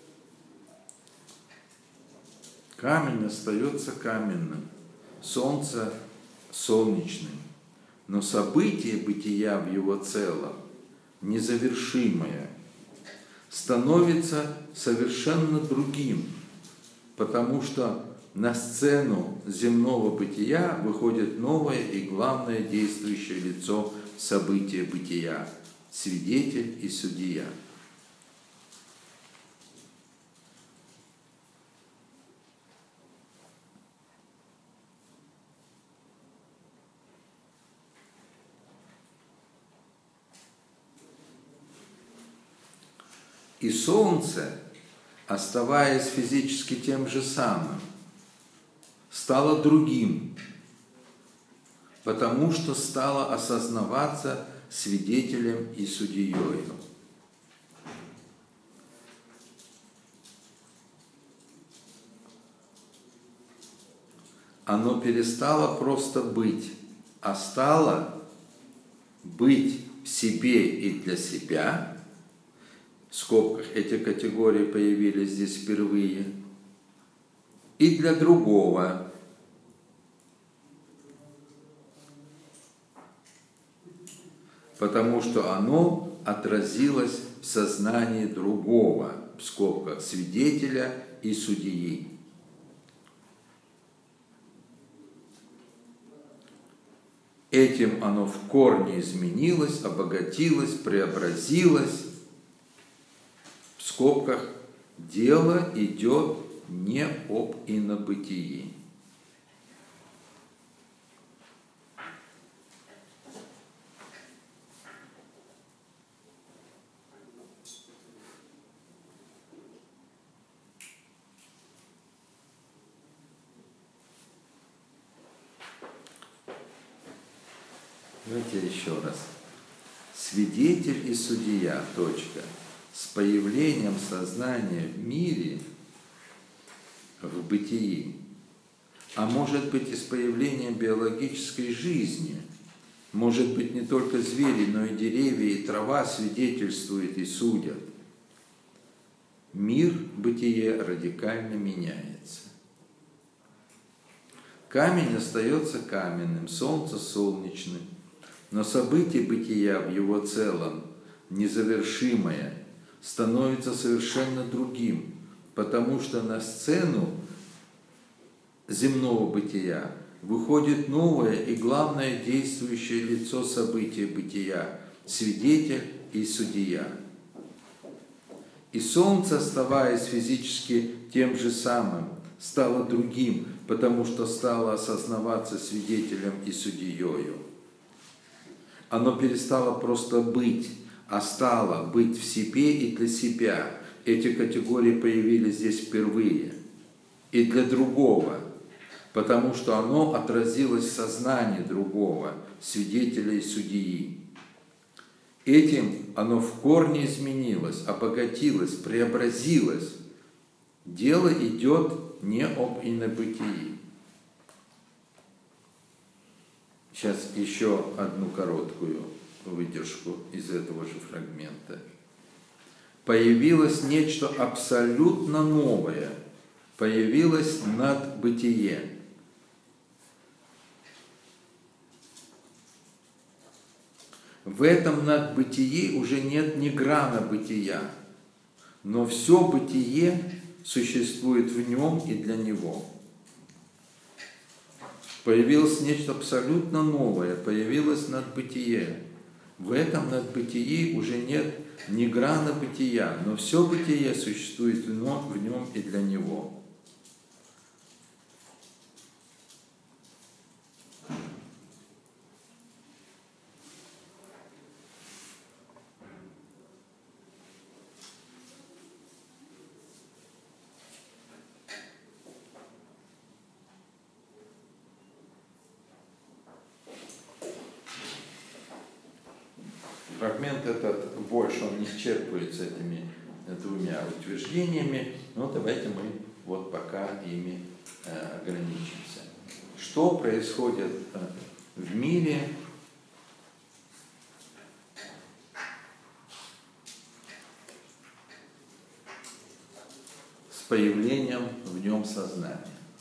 A: Камень остается каменным, солнце – солнечным, но событие бытия в его целом, незавершимое, становится совершенно другим, потому что на сцену земного бытия выходит новое и главное действующее лицо события бытия – свидетель и судья. И солнце, оставаясь физически тем же самым, стало другим, потому что стало осознаваться свидетелем и судьей. Оно перестало просто быть, а стало быть в себе и для себя. В скобках эти категории появились здесь впервые. И для другого. Потому что оно отразилось в сознании другого, в скобках, свидетеля и судьи. Этим оно в корне изменилось, обогатилось, преобразилось. В скобках, дело идет не об инобытии. Давайте еще раз. Свидетель и судья. Точка. С появлением сознания в мире, в бытии, а может быть и с появлением биологической жизни. Может быть, не только звери, но и деревья, и трава свидетельствуют и судят. Мир, бытие радикально меняется. Камень остается каменным, солнце солнечным, но событие бытия в его целом, незавершимое, становится совершенно другим, потому что на сцену земного бытия выходит новое и главное действующее лицо события бытия – свидетель и судья. И солнце, оставаясь физически тем же самым, стало другим, потому что стало осознаваться свидетелем и судьею. Оно перестало просто быть, а стало быть в себе и для себя. Эти категории появились здесь впервые. И для другого, потому что оно отразилось в сознании другого, свидетеля и судьи. Этим оно в корне изменилось, обогатилось, преобразилось. Дело идет не об инобытии. Сейчас еще одну короткую выдержку из этого же фрагмента. Появилось нечто абсолютно новое, появилось надбытие. В этом надбытии уже нет ни грана бытия, но все бытие существует в нем и для него. Появилось нечто абсолютно новое, появилось надбытие. В этом надбытии уже нет ни грана бытия, но все бытие существует в нем и для него. Фрагмент этот больше, он не исчерпывается этими двумя утверждениями, но давайте мы вот пока ими ограничимся. Что происходит в мире с появлением в нем сознания?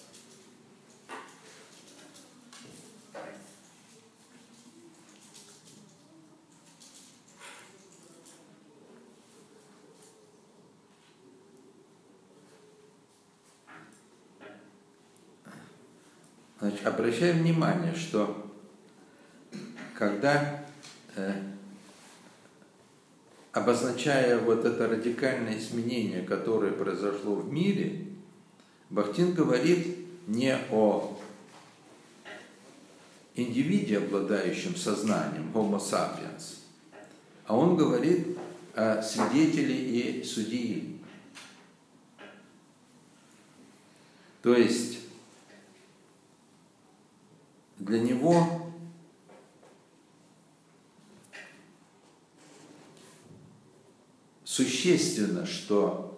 A: Значит, обращаем внимание, что когда, обозначая вот это радикальное изменение, которое произошло в мире, Бахтин говорит не о индивиде, обладающем сознанием, Homo sapiens, а он говорит о свидетеле и судьи. То есть для него существенно, что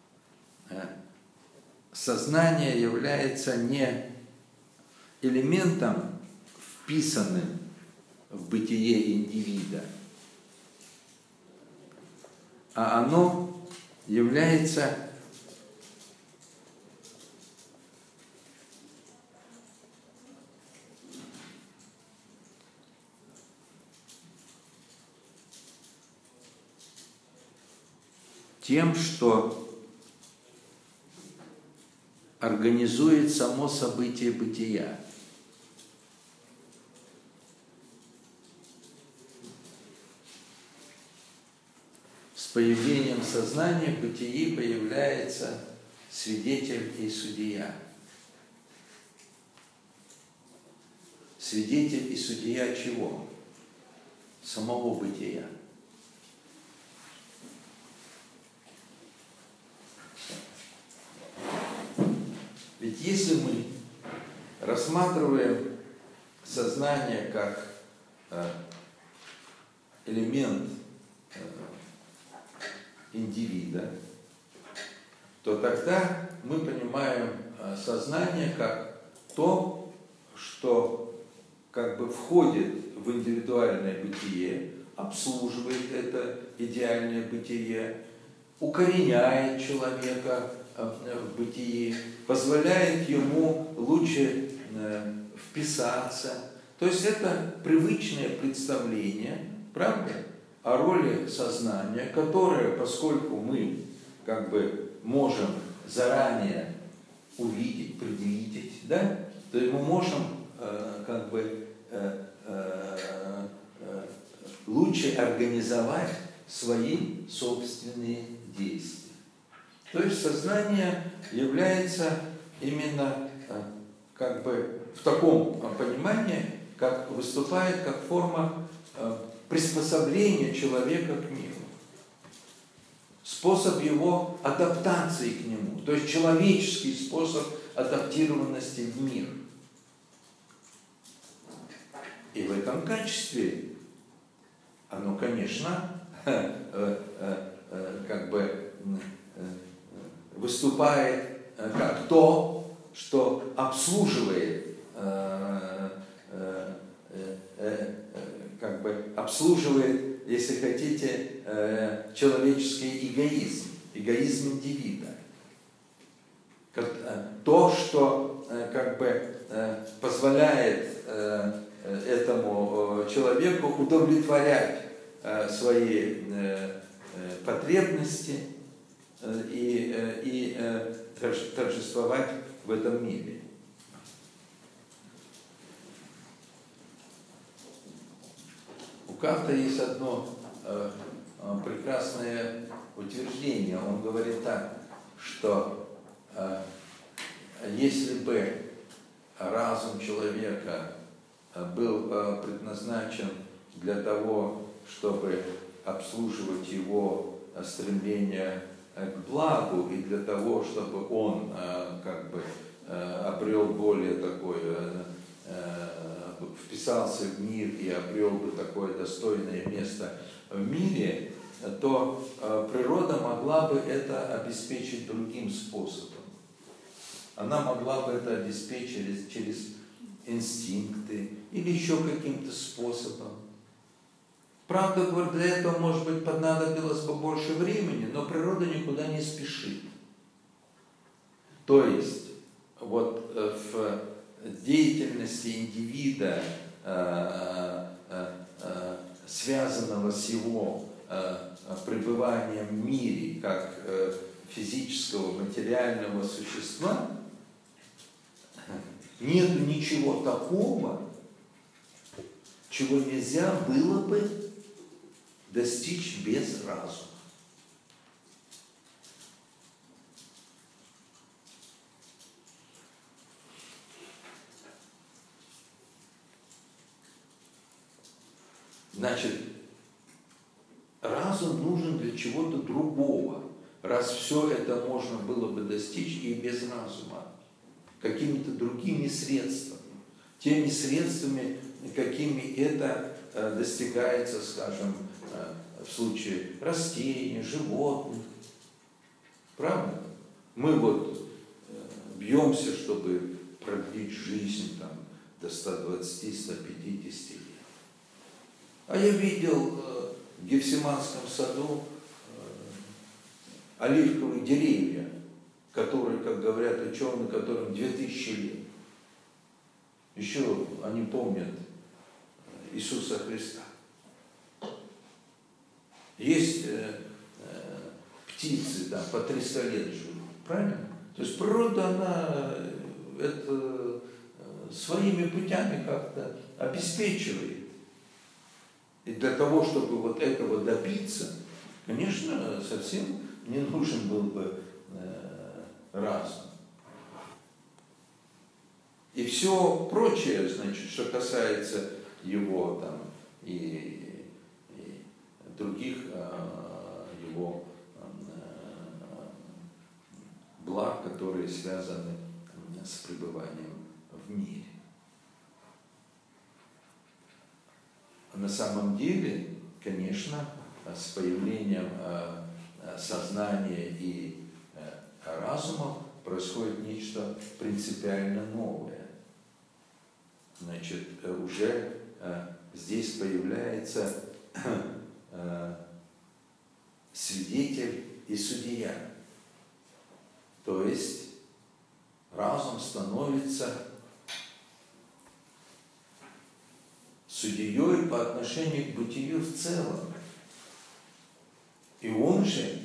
A: сознание является не элементом, вписанным в бытие индивида, а оно является тем, что организует само событие бытия. С появлением сознания в бытии появляется свидетель и судья. Свидетель и судья чего? Самого бытия. Ведь если мы рассматриваем сознание как элемент индивида, то тогда мы понимаем сознание как то, что как бы входит в индивидуальное бытие, обслуживает это идеальное бытие, укореняет человека в бытии, позволяет ему лучше вписаться. То есть это привычное представление, правда, о роли сознания, которое, поскольку мы как бы можем заранее увидеть, предвидеть, да, то мы можем как бы лучше организовать свои собственные действия. То есть сознание является именно как бы в таком понимании, как выступает как форма приспособления человека к миру, способ его адаптации к нему, то есть человеческий способ адаптированности в мир. И в этом качестве оно, конечно, как бы выступает как то, что обслуживает, как бы обслуживает, если хотите, человеческий эгоизм, эгоизм индивида. То, что как бы позволяет этому человеку удовлетворять свои потребности и торжествовать в этом мире. У Канта есть одно прекрасное утверждение. Он говорит так, что если бы разум человека был предназначен для того, чтобы обслуживать его стремление к благу и для того, чтобы он как бы обрел более такое, вписался в мир и обрел бы такое достойное место в мире, то природа могла бы это обеспечить другим способом. Она могла бы это обеспечить через инстинкты или еще каким-то способом. Правда, для этого, может быть, понадобилось бы больше времени, но природа никуда не спешит. То есть, вот в деятельности индивида, связанного с его пребыванием в мире, как физического, материального существа, нет ничего такого, чего нельзя было бы достичь без разума. Значит, разум нужен для чего-то другого, раз все это можно было бы достичь и без разума, какими-то другими средствами, теми средствами, какими это достигается, скажем, в случае растений, животных. Правда? Мы вот бьемся, чтобы продлить жизнь там, до 120-150 лет. А я видел в Гефсиманском саду оливковые деревья, которые, как говорят ученые, которым 2000 лет. Еще они помнят Иисуса Христа. Есть птицы, там, по 300 лет живут, правильно? То есть природа, она это своими путями как-то обеспечивает. И для того, чтобы вот этого добиться, конечно, совсем не нужен был бы разум. И все прочее, значит, что касается его там и других его благ, которые связаны с пребыванием в мире. На самом деле, конечно, с появлением сознания и разума происходит нечто принципиально новое. значит, уже здесь появляется свидетель и судья. То есть разум становится судьей по отношению к бытию в целом. И он же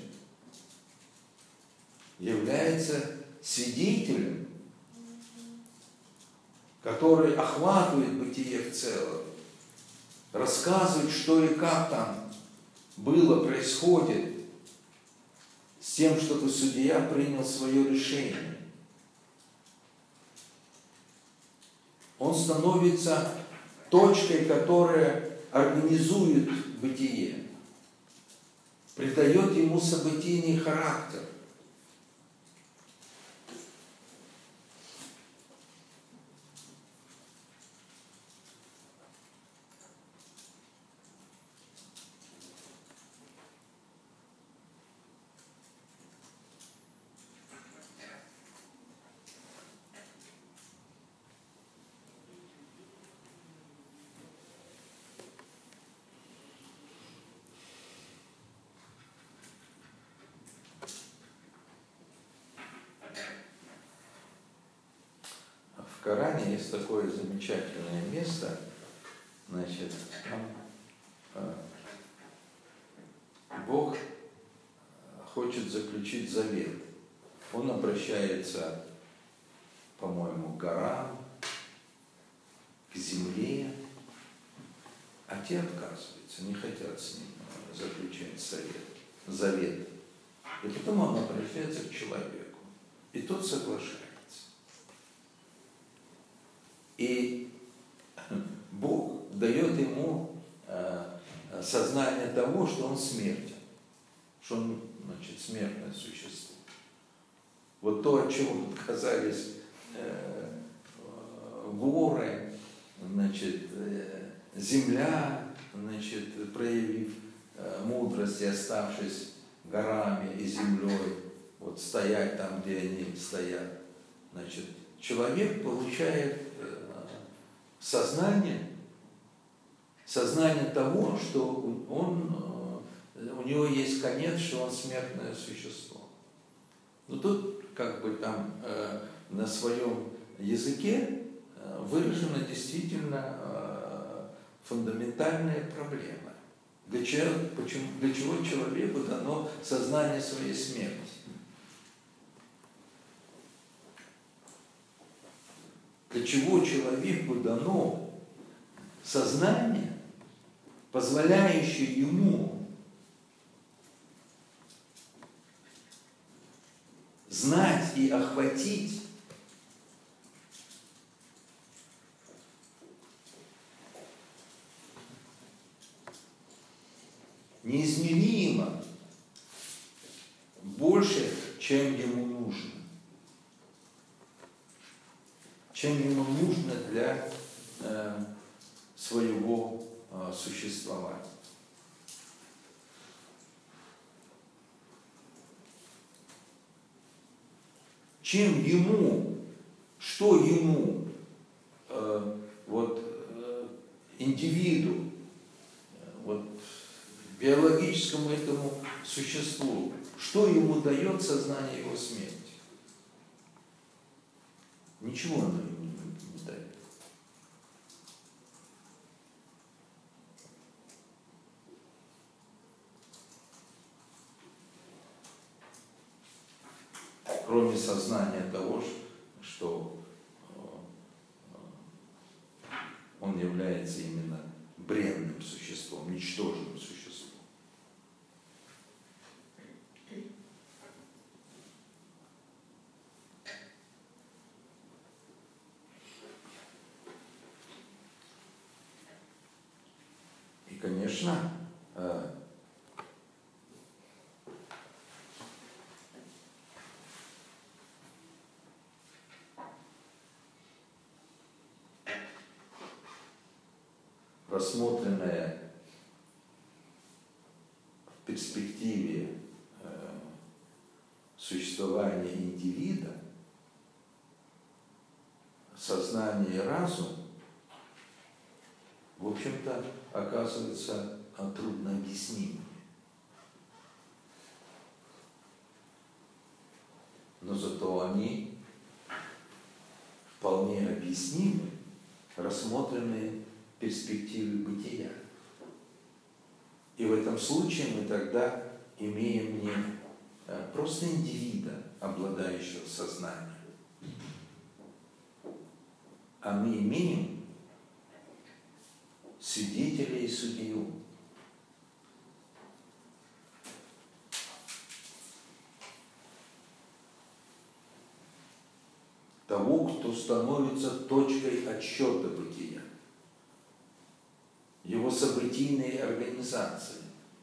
A: является свидетелем, который охватывает бытие в целом, рассказывает, что и как там было, происходит, с тем, чтобы судья принял свое решение. Он становится точкой, которая организует бытие, придает ему событийный характер. В Коране есть такое замечательное место, значит, там Бог хочет заключить завет. Он обращается, по-моему, к горам, к земле, а те отказываются, не хотят с ним заключать завет. И потом он обращается к человеку, и тот соглашается. И Бог дает ему сознание того, что он смертен, что он, значит, смертное существо. Вот то, от чего отказались горы, значит, земля, значит, проявив мудрость и оставшись горами и землей, вот стоять там, где они стоят, значит, человек получает сознание того, что у него есть конец, что он смертное существо. Но тут как бы там на своем языке выражена действительно фундаментальная проблема. Для чего человеку дано сознание своей смерти? Для чего человеку дано сознание, позволяющее ему знать и охватить неизмеримо больше, чем ему нужно. Чем ему нужно для своего существования. Чем ему, что ему, индивиду, биологическому этому существу, что ему дает сознание его смерти? Ничего оно ему не дает. Кроме сознания того, что он является именно бренным существом, ничтожным существом. И, конечно, рассмотренное в перспективе существования индивида, сознание и разум в общем-то, оказываются трудно объяснимыми. Но зато они вполне объяснимы, рассмотрены в перспективе бытия. И в этом случае мы тогда имеем не просто индивида, обладающего сознанием, а мы имеем свидетеля и судью. Того, кто становится точкой отсчета бытия, его событийной организации.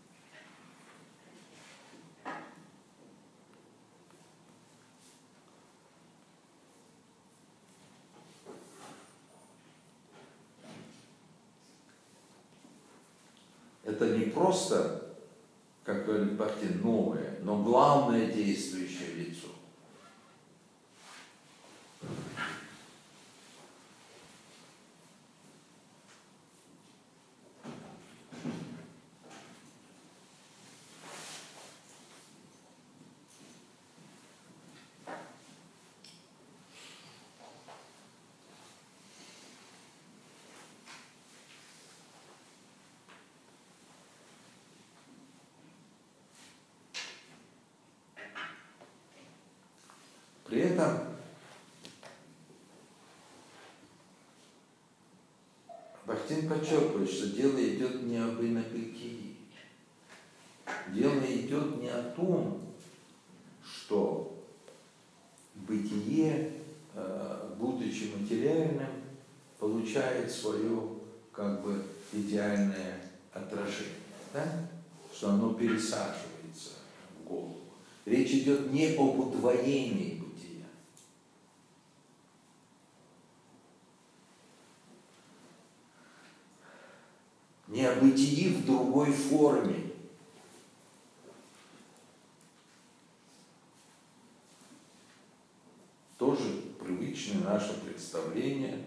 A: Это не просто, как говорит Бахтин, новое, но главное действующее лицо. При этом Бахтин подчеркивает, что дело идет не об инобытии. Дело идет не о том, что бытие, будучи материальным, получает свое как бы идеальное отражение, да? Что оно пересаживается в голову. Речь идет не об удвоении бытия. Не о бытии в другой форме. Тоже привычное наше представление,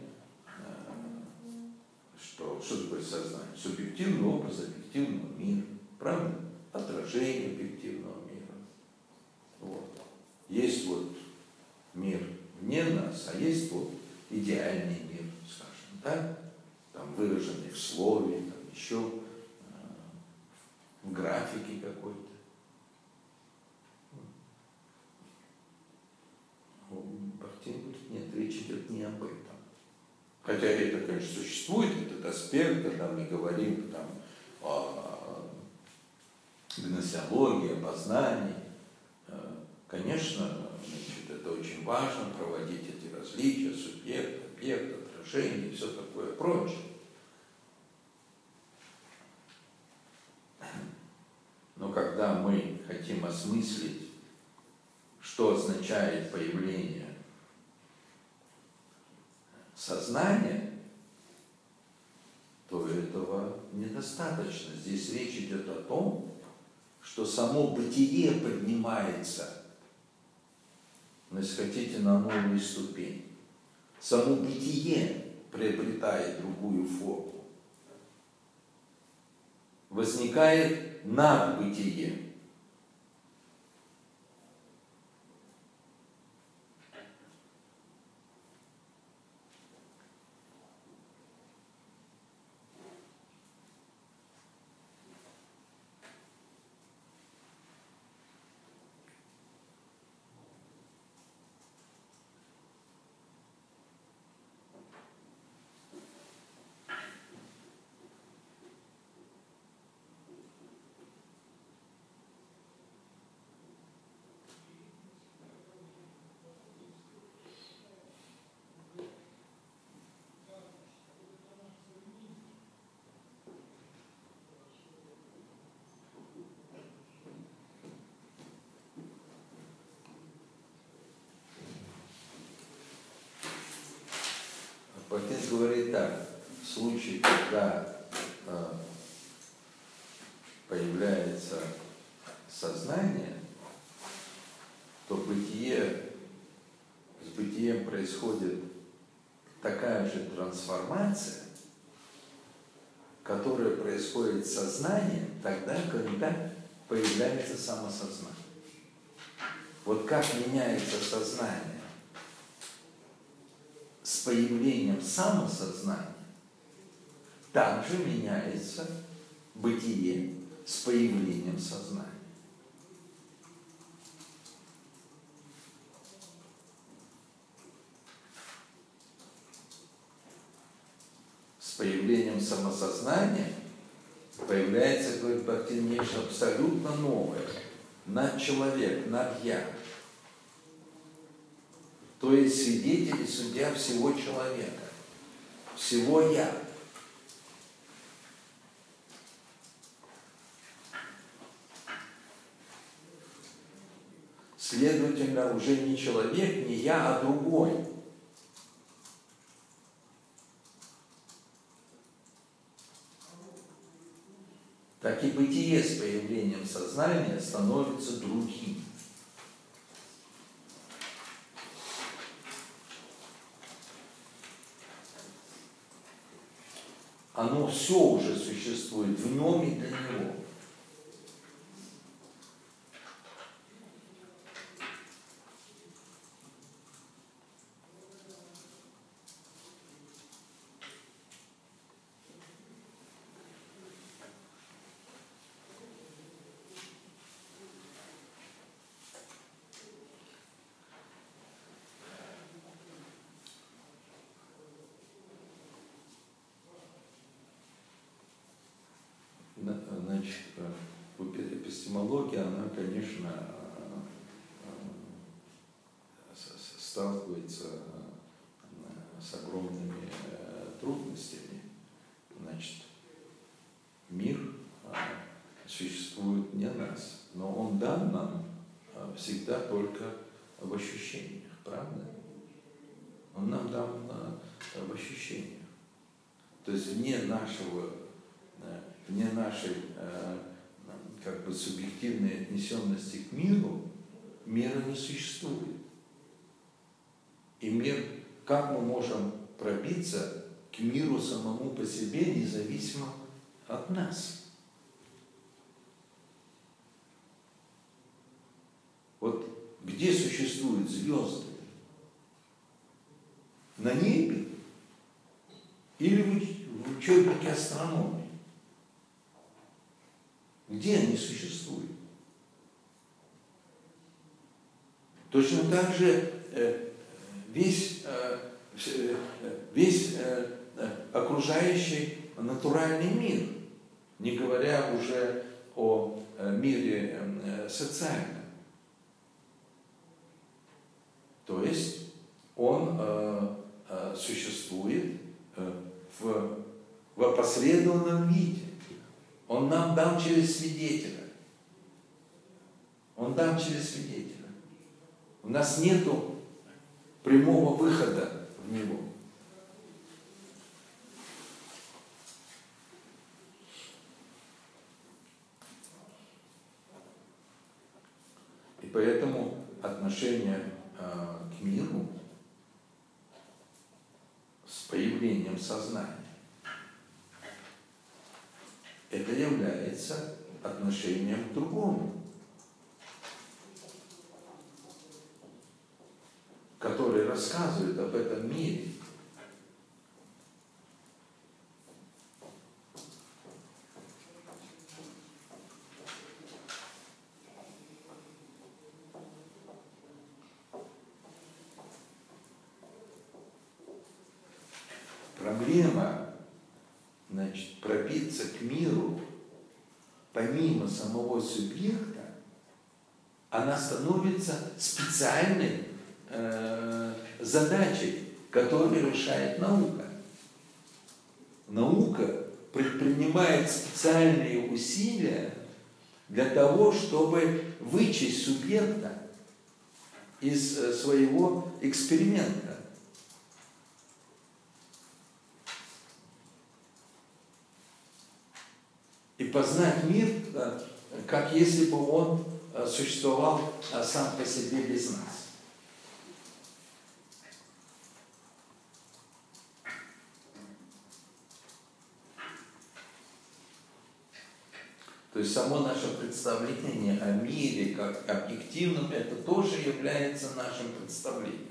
A: что такое сознание? Субъективный образ объективного мира. Правда? Отражение объективного мира. Вот. Есть вот мир вне нас, а есть вот идеальный мир, скажем, да? Там выраженный в слове, там еще в графике какой-то. Бахтин говорит, нет, речь идет не об этом. Хотя это, конечно, существует, этот аспект, когда мы говорим там, о гносеологии, о познании. Конечно, значит, это очень важно, проводить эти различия, субъект, объект, отражение и все такое прочее. Но когда мы хотим осмыслить, что означает появление сознания, то этого недостаточно. Здесь речь идет о том, что само бытие поднимается, если хотите, на новую ступень. Само бытие приобретает другую форму. Возникает надбытие. Бахтин говорит так, в случае, когда появляется сознание, то с бытием происходит такая же трансформация, которое происходит в сознании тогда, когда появляется самосознание. Вот как меняется сознание с появлением самосознания, также меняется бытие с появлением сознания. С появлением самосознания появляется, говорит Бхактин, нечто абсолютно новое. Надчеловек, надья. То есть свидетель и судья всего человека, всего я. Следовательно, уже не человек, не я, а другой. Так и бытие с появлением сознания становится другим. Оно все уже существует в нем и для него. Значит, эпистемология, она, конечно, сталкивается с огромными трудностями. Значит, мир существует не нас, но он дан нам всегда только в ощущениях, правда? Он нам дан в ощущениях. То есть вне нашей как бы субъективной отнесенности к миру, мира не существует. И мир, как мы можем пробиться к миру самому по себе, независимо от нас? Вот где существуют звезды? На небе или в учебнике астрономии? Где они существуют? Точно так же весь окружающий натуральный мир, не говоря уже о мире социальном. То есть он существует в опосредованном виде. Он нам дан через свидетеля. Он дан через свидетеля. У нас нету прямого выхода в него. И поэтому отношение к миру с появлением сознания это является отношением к другому, который рассказывает об этом мире. Проблема, значит, пробиться к миру помимо самого субъекта, она становится специальной задачей, которую решает наука. Наука предпринимает специальные усилия для того, чтобы вычесть субъекта из своего эксперимента. И познать мир, как если бы он существовал сам по себе без нас. То есть само наше представление о мире как объективном, это тоже является нашим представлением.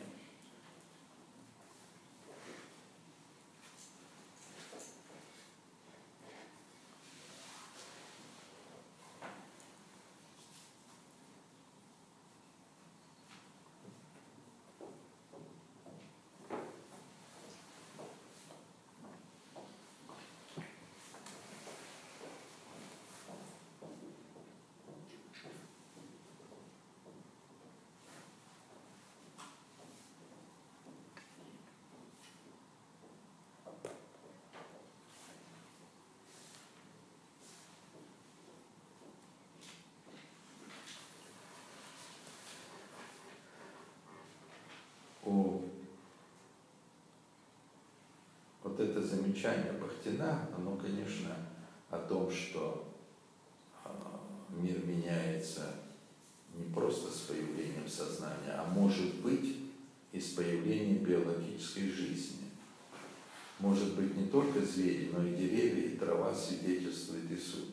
A: Вот это замечание Бахтина, оно, конечно, о том, что мир меняется не просто с появлением сознания, а может быть и с появлением биологической жизни. Может быть, не только звери, но и деревья, и трава свидетельствуют и судят.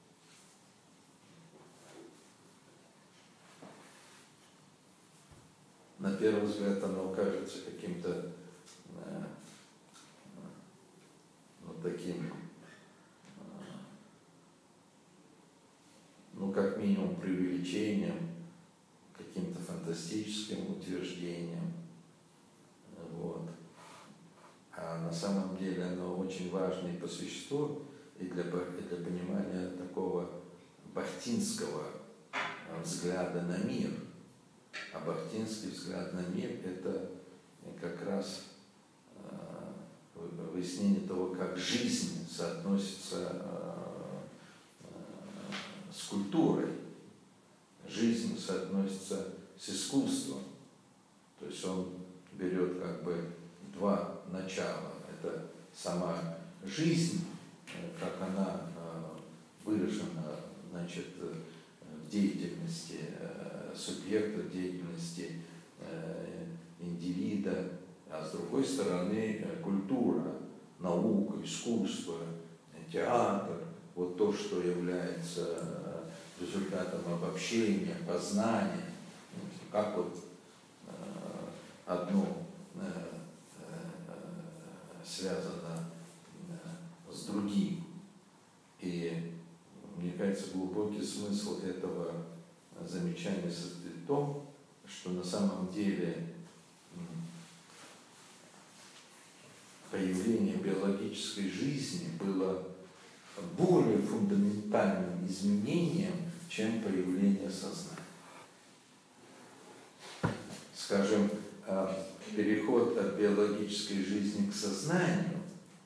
A: На первый взгляд оно кажется каким-то таким, как минимум, преувеличением, каким-то фантастическим утверждением. Вот. А на самом деле оно очень важно и по существу, и для понимания такого бахтинского взгляда на мир. А бахтинский взгляд на мир – это как раз выяснение того, как жизнь соотносится с культурой, жизнь соотносится с искусством. То есть он берет как бы два начала. Это сама жизнь, как она выражена, значит, в деятельности субъекта, в деятельности индивида, а с другой стороны культура, наука, искусство, театр, вот то, что является результатом обобщения, познания, как вот одно связано с другим. И мне кажется, глубокий смысл этого замечания состоит в том, что на самом деле появление биологической жизни было более фундаментальным изменением, чем появление сознания. Скажем, переход от биологической жизни к сознанию,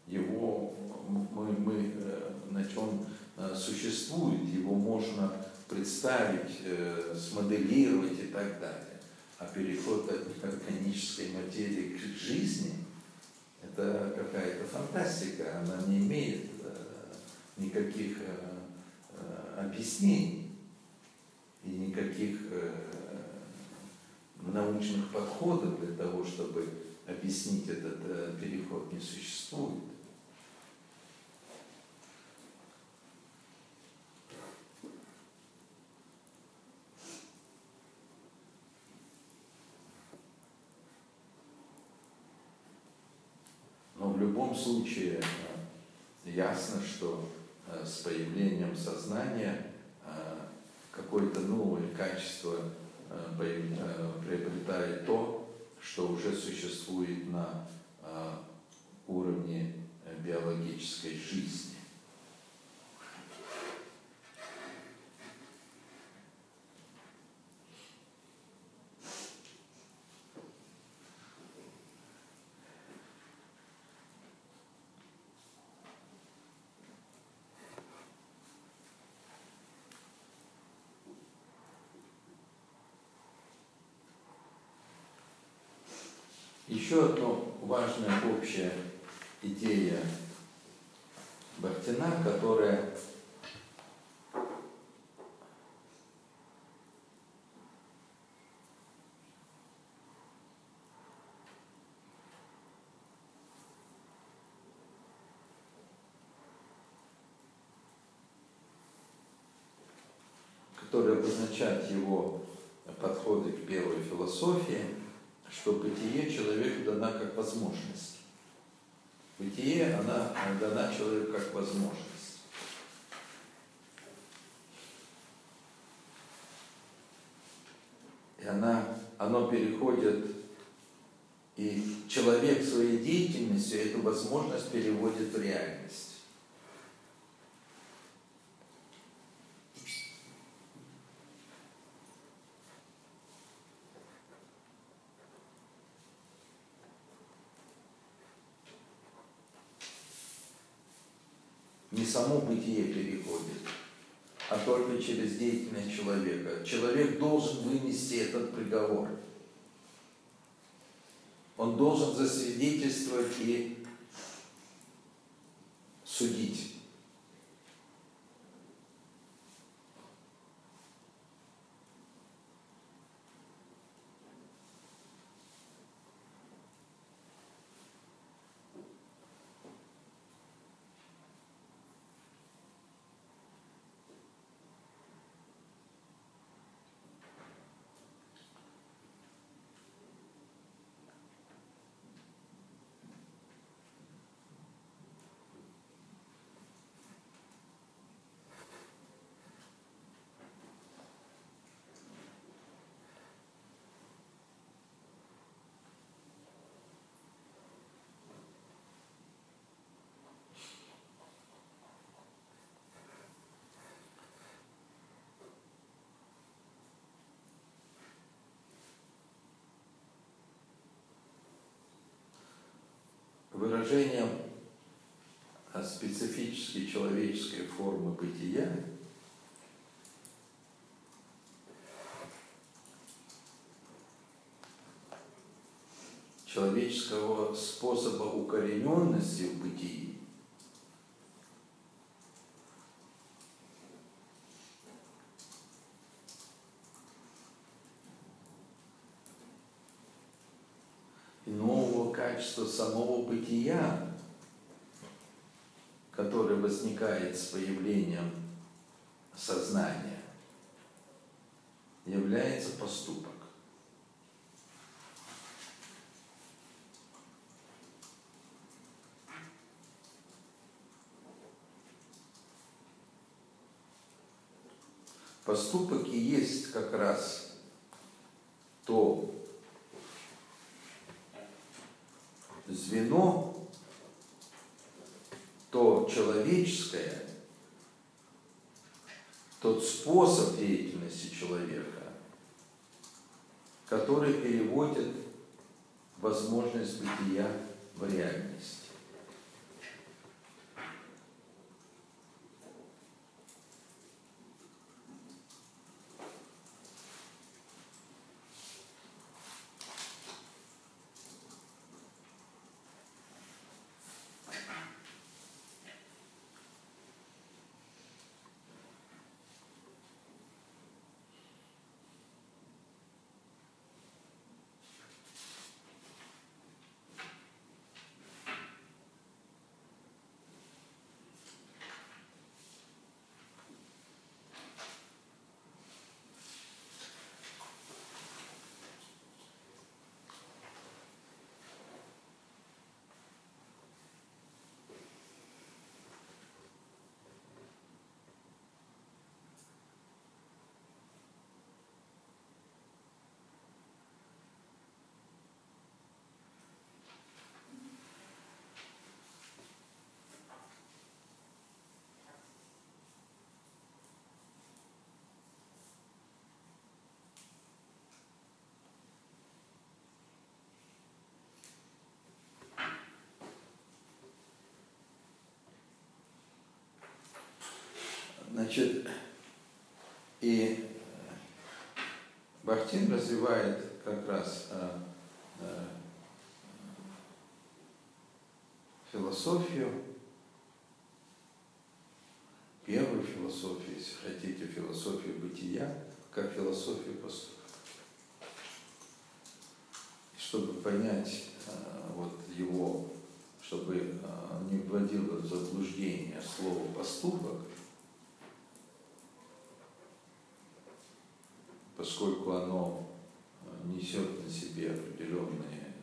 A: он существует, его можно представить, смоделировать и так далее. А переход от органической материи к жизни – это какая-то фантастика, она не имеет никаких объяснений и никаких научных подходов для того, чтобы объяснить этот переход, не существует. Но в любом случае ясно, что с появлением сознания какое-то новое качество приобретает то, что уже существует на уровне биологической жизни. Еще одна важная общая идея Бахтина, которая которые обозначают его подходы к первой философии, что бытие человеку дана как возможность. Бытие, она дана человеку как возможность. И оно переходит, и человек своей деятельностью эту возможность переводит в реальность. Не само бытие переходит, а только через деятельность человека. Человек должен вынести этот приговор. Он должен засвидетельствовать и судить. Выражением специфической человеческой формы бытия человеческого способа укорененности в бытии и нового качества самого бытия, которое возникает с появлением сознания, является поступок. Поступок и есть как раз то звено, то человеческое, тот способ деятельности человека, который переводит возможность бытия в реальность. Значит, и Бахтин развивает как раз философию, первую философию, если хотите, философию бытия, как философию поступка. Чтобы понять вот его, чтобы не вводило в заблуждение слово «поступок», поскольку оно несет на себе определенные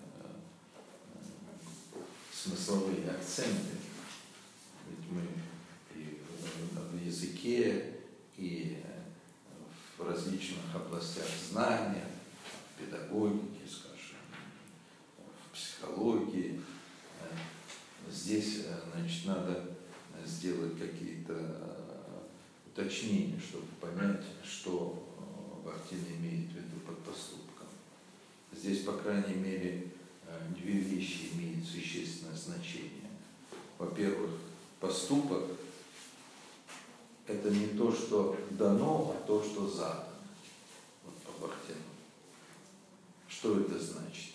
A: смысловые акценты, ведь мы и в языке, и в различных областях знания, в педагогике, скажем, в психологии, здесь, значит, надо сделать какие-то уточнения, чтобы понять, что Бахтин имеет в виду под поступком. Здесь, по крайней мере, две вещи имеют существенное значение. Во-первых, поступок – это не то, что дано, а то, что задано. Вот по Бахтину. Что это значит?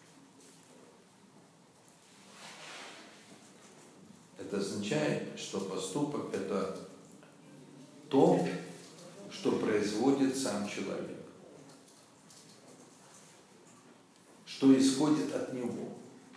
A: Это означает, что поступок – это то, что производит сам человек, что исходит от него.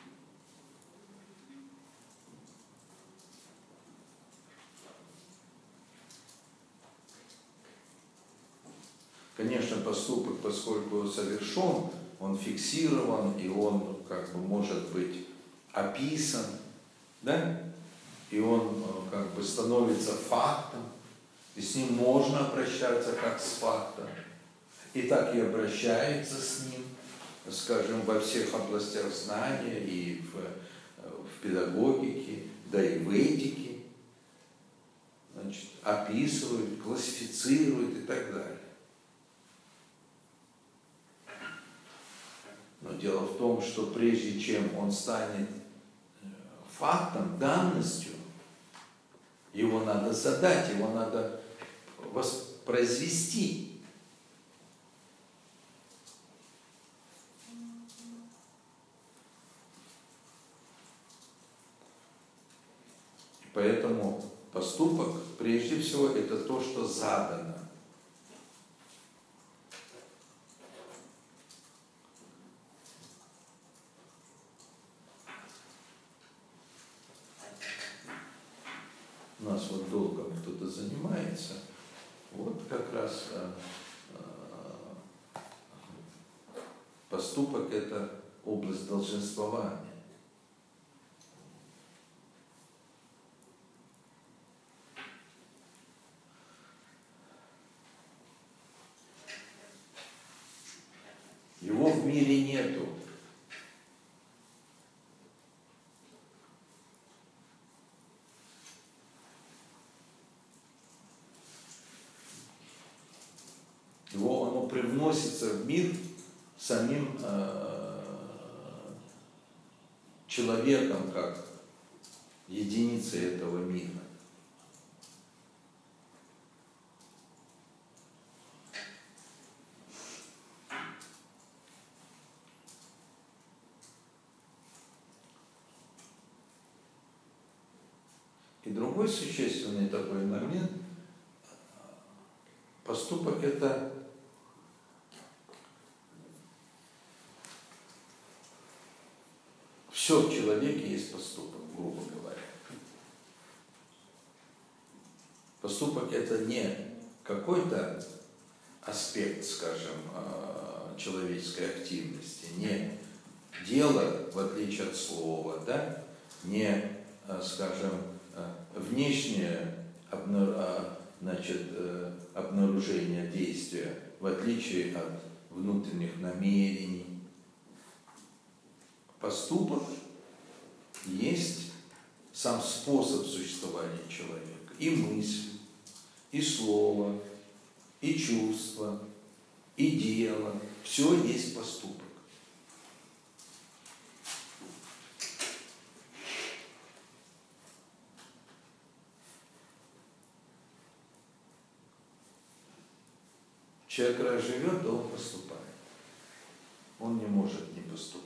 A: Конечно, поступок, поскольку совершен, он фиксирован, и он как бы может быть описан, да? И он как бы становится фактом, и с ним можно обращаться как с фактом. И так и обращается с ним, скажем, во всех областях знания, и в педагогике, да и в этике. Значит, описывают, классифицируют и так далее. Но дело в том, что прежде чем он станет фактом, данностью, его надо задать, его надо воспроизвести. Поэтому поступок, прежде всего, это то, что задано. У нас вот долгом кто-то занимается, вот как раз поступок – это область долженствования. Его в мире нету. Оно привносится в мир самим человеком, как единицей этого мира. И другой существенный такой момент – поступок – это все в человеке есть поступок, грубо говоря. Поступок – это не какой-то аспект, скажем, человеческой активности, не дело, в отличие от слова, да? Не, скажем, внешнее обнаружение действия, в отличие от внутренних намерений. Поступок есть сам способ существования человека. И мысль, и слово, и чувство, и дело. Все есть поступок. Человек, раз живет, то он поступает. Он не может не поступать.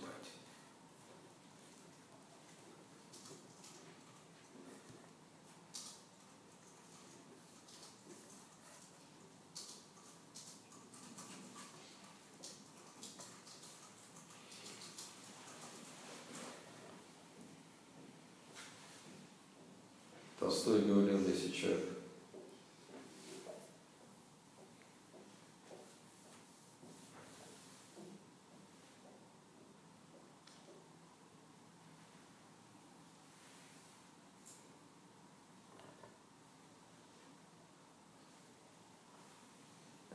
A: Толстой говорил, если человек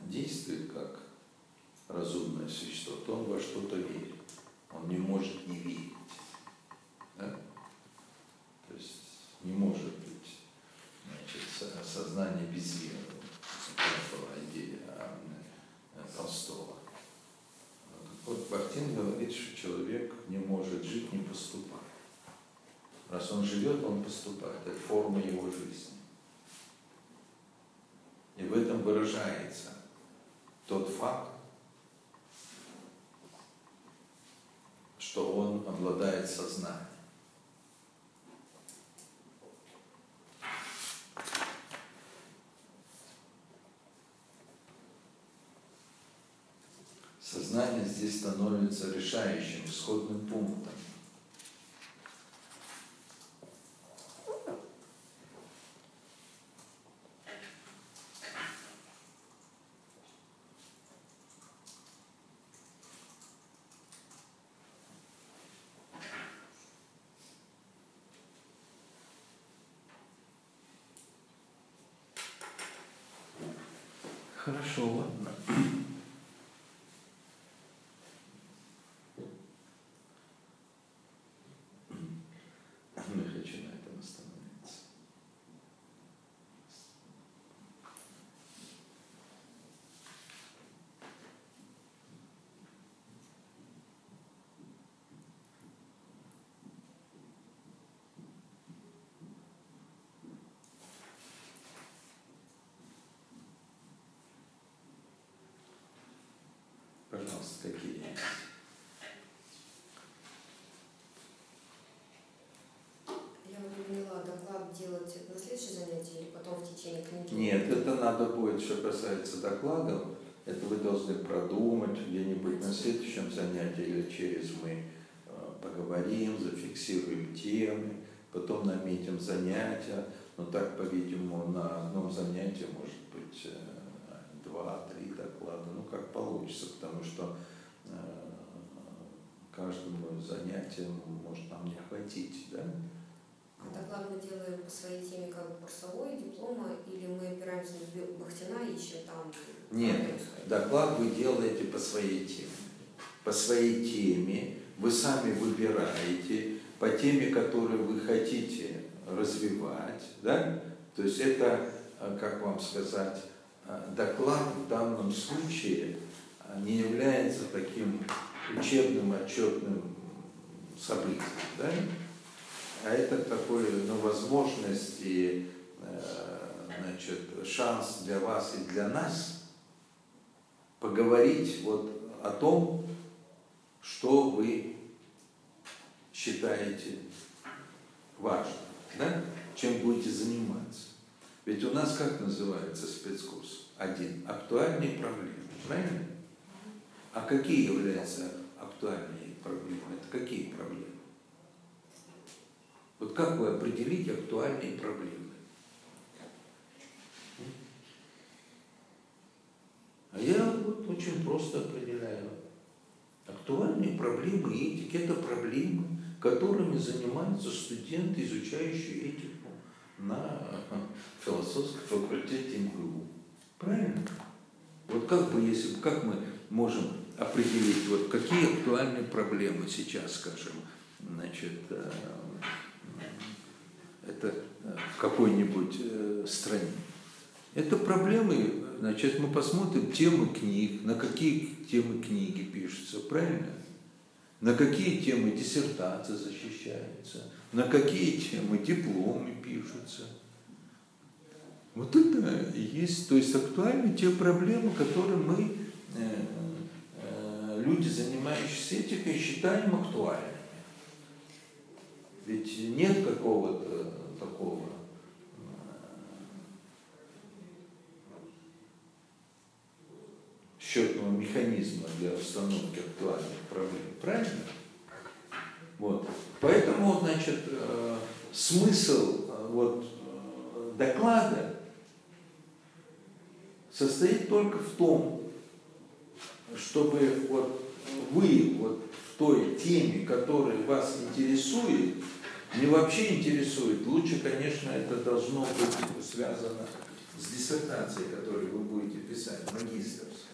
A: действует как разумное существо, то он во что-то верит. Он не может не верить. Да? То есть не может быть, значит, сознание без веры. Это была идея Толстого. Вот Бахтин говорит, что человек не может жить, не поступая. Раз он живет, он поступает. Это форма его жизни. И в этом выражается тот факт, что он обладает сознанием. Сознание здесь становится решающим, исходным пунктом. Хорошо, ладно. Не хочу на этом остановиться. Пожалуйста, какие есть?
D: Я вот не поняла, доклад делать на следующее занятие или потом в течение книги?
A: Нет, это надо будет, что касается докладов, это вы должны продумать где-нибудь на следующем занятии или через мы поговорим, зафиксируем темы, потом наметим занятия, но так, по-видимому, на одном занятии может быть 2-3 доклада, ну как получится, потому что каждому занятию может нам не хватить, да?
D: А доклад мы делаем по своей теме как курсовой, диплома, или мы опираемся на Бахтина и ищем там?
A: Нет, доклад вы делаете по своей теме. По своей теме вы сами выбираете, по теме, которую вы хотите развивать, да? То есть это, как вам сказать, доклад в данном случае не является таким учебным, отчетным событием, да? А это такой, возможность и, значит, шанс для вас и для нас поговорить вот о том, что вы считаете важным, да? Чем будете заниматься. Ведь у нас как называется спецкурс? Один. Актуальные проблемы. Правильно? А какие являются актуальные проблемы? Это какие проблемы? Вот как вы определите актуальные проблемы? А я вот очень просто определяю. Актуальные проблемы этики – это проблемы, которыми занимаются студенты, изучающие этику на философском факультете МГУ. Правильно? Вот как бы, как мы можем определить, вот какие актуальные проблемы сейчас, скажем, значит, это в какой-нибудь стране. Это проблемы, значит, мы посмотрим темы книг, на какие темы книги пишутся, правильно? На какие темы диссертация защищается, на какие темы дипломы пишутся. Вот это и есть, то есть актуальны те проблемы, которые мы, люди, занимающиеся этикой, считаем актуальными. Ведь нет какого-то такого счетного механизма для установки актуальных проблем. Правильно? Вот. Поэтому, значит, смысл доклада состоит только в том, чтобы вы в той теме, которая вас интересует, не вообще интересует, лучше, конечно, это должно быть связано с диссертацией, которую вы будете писать, магистерской.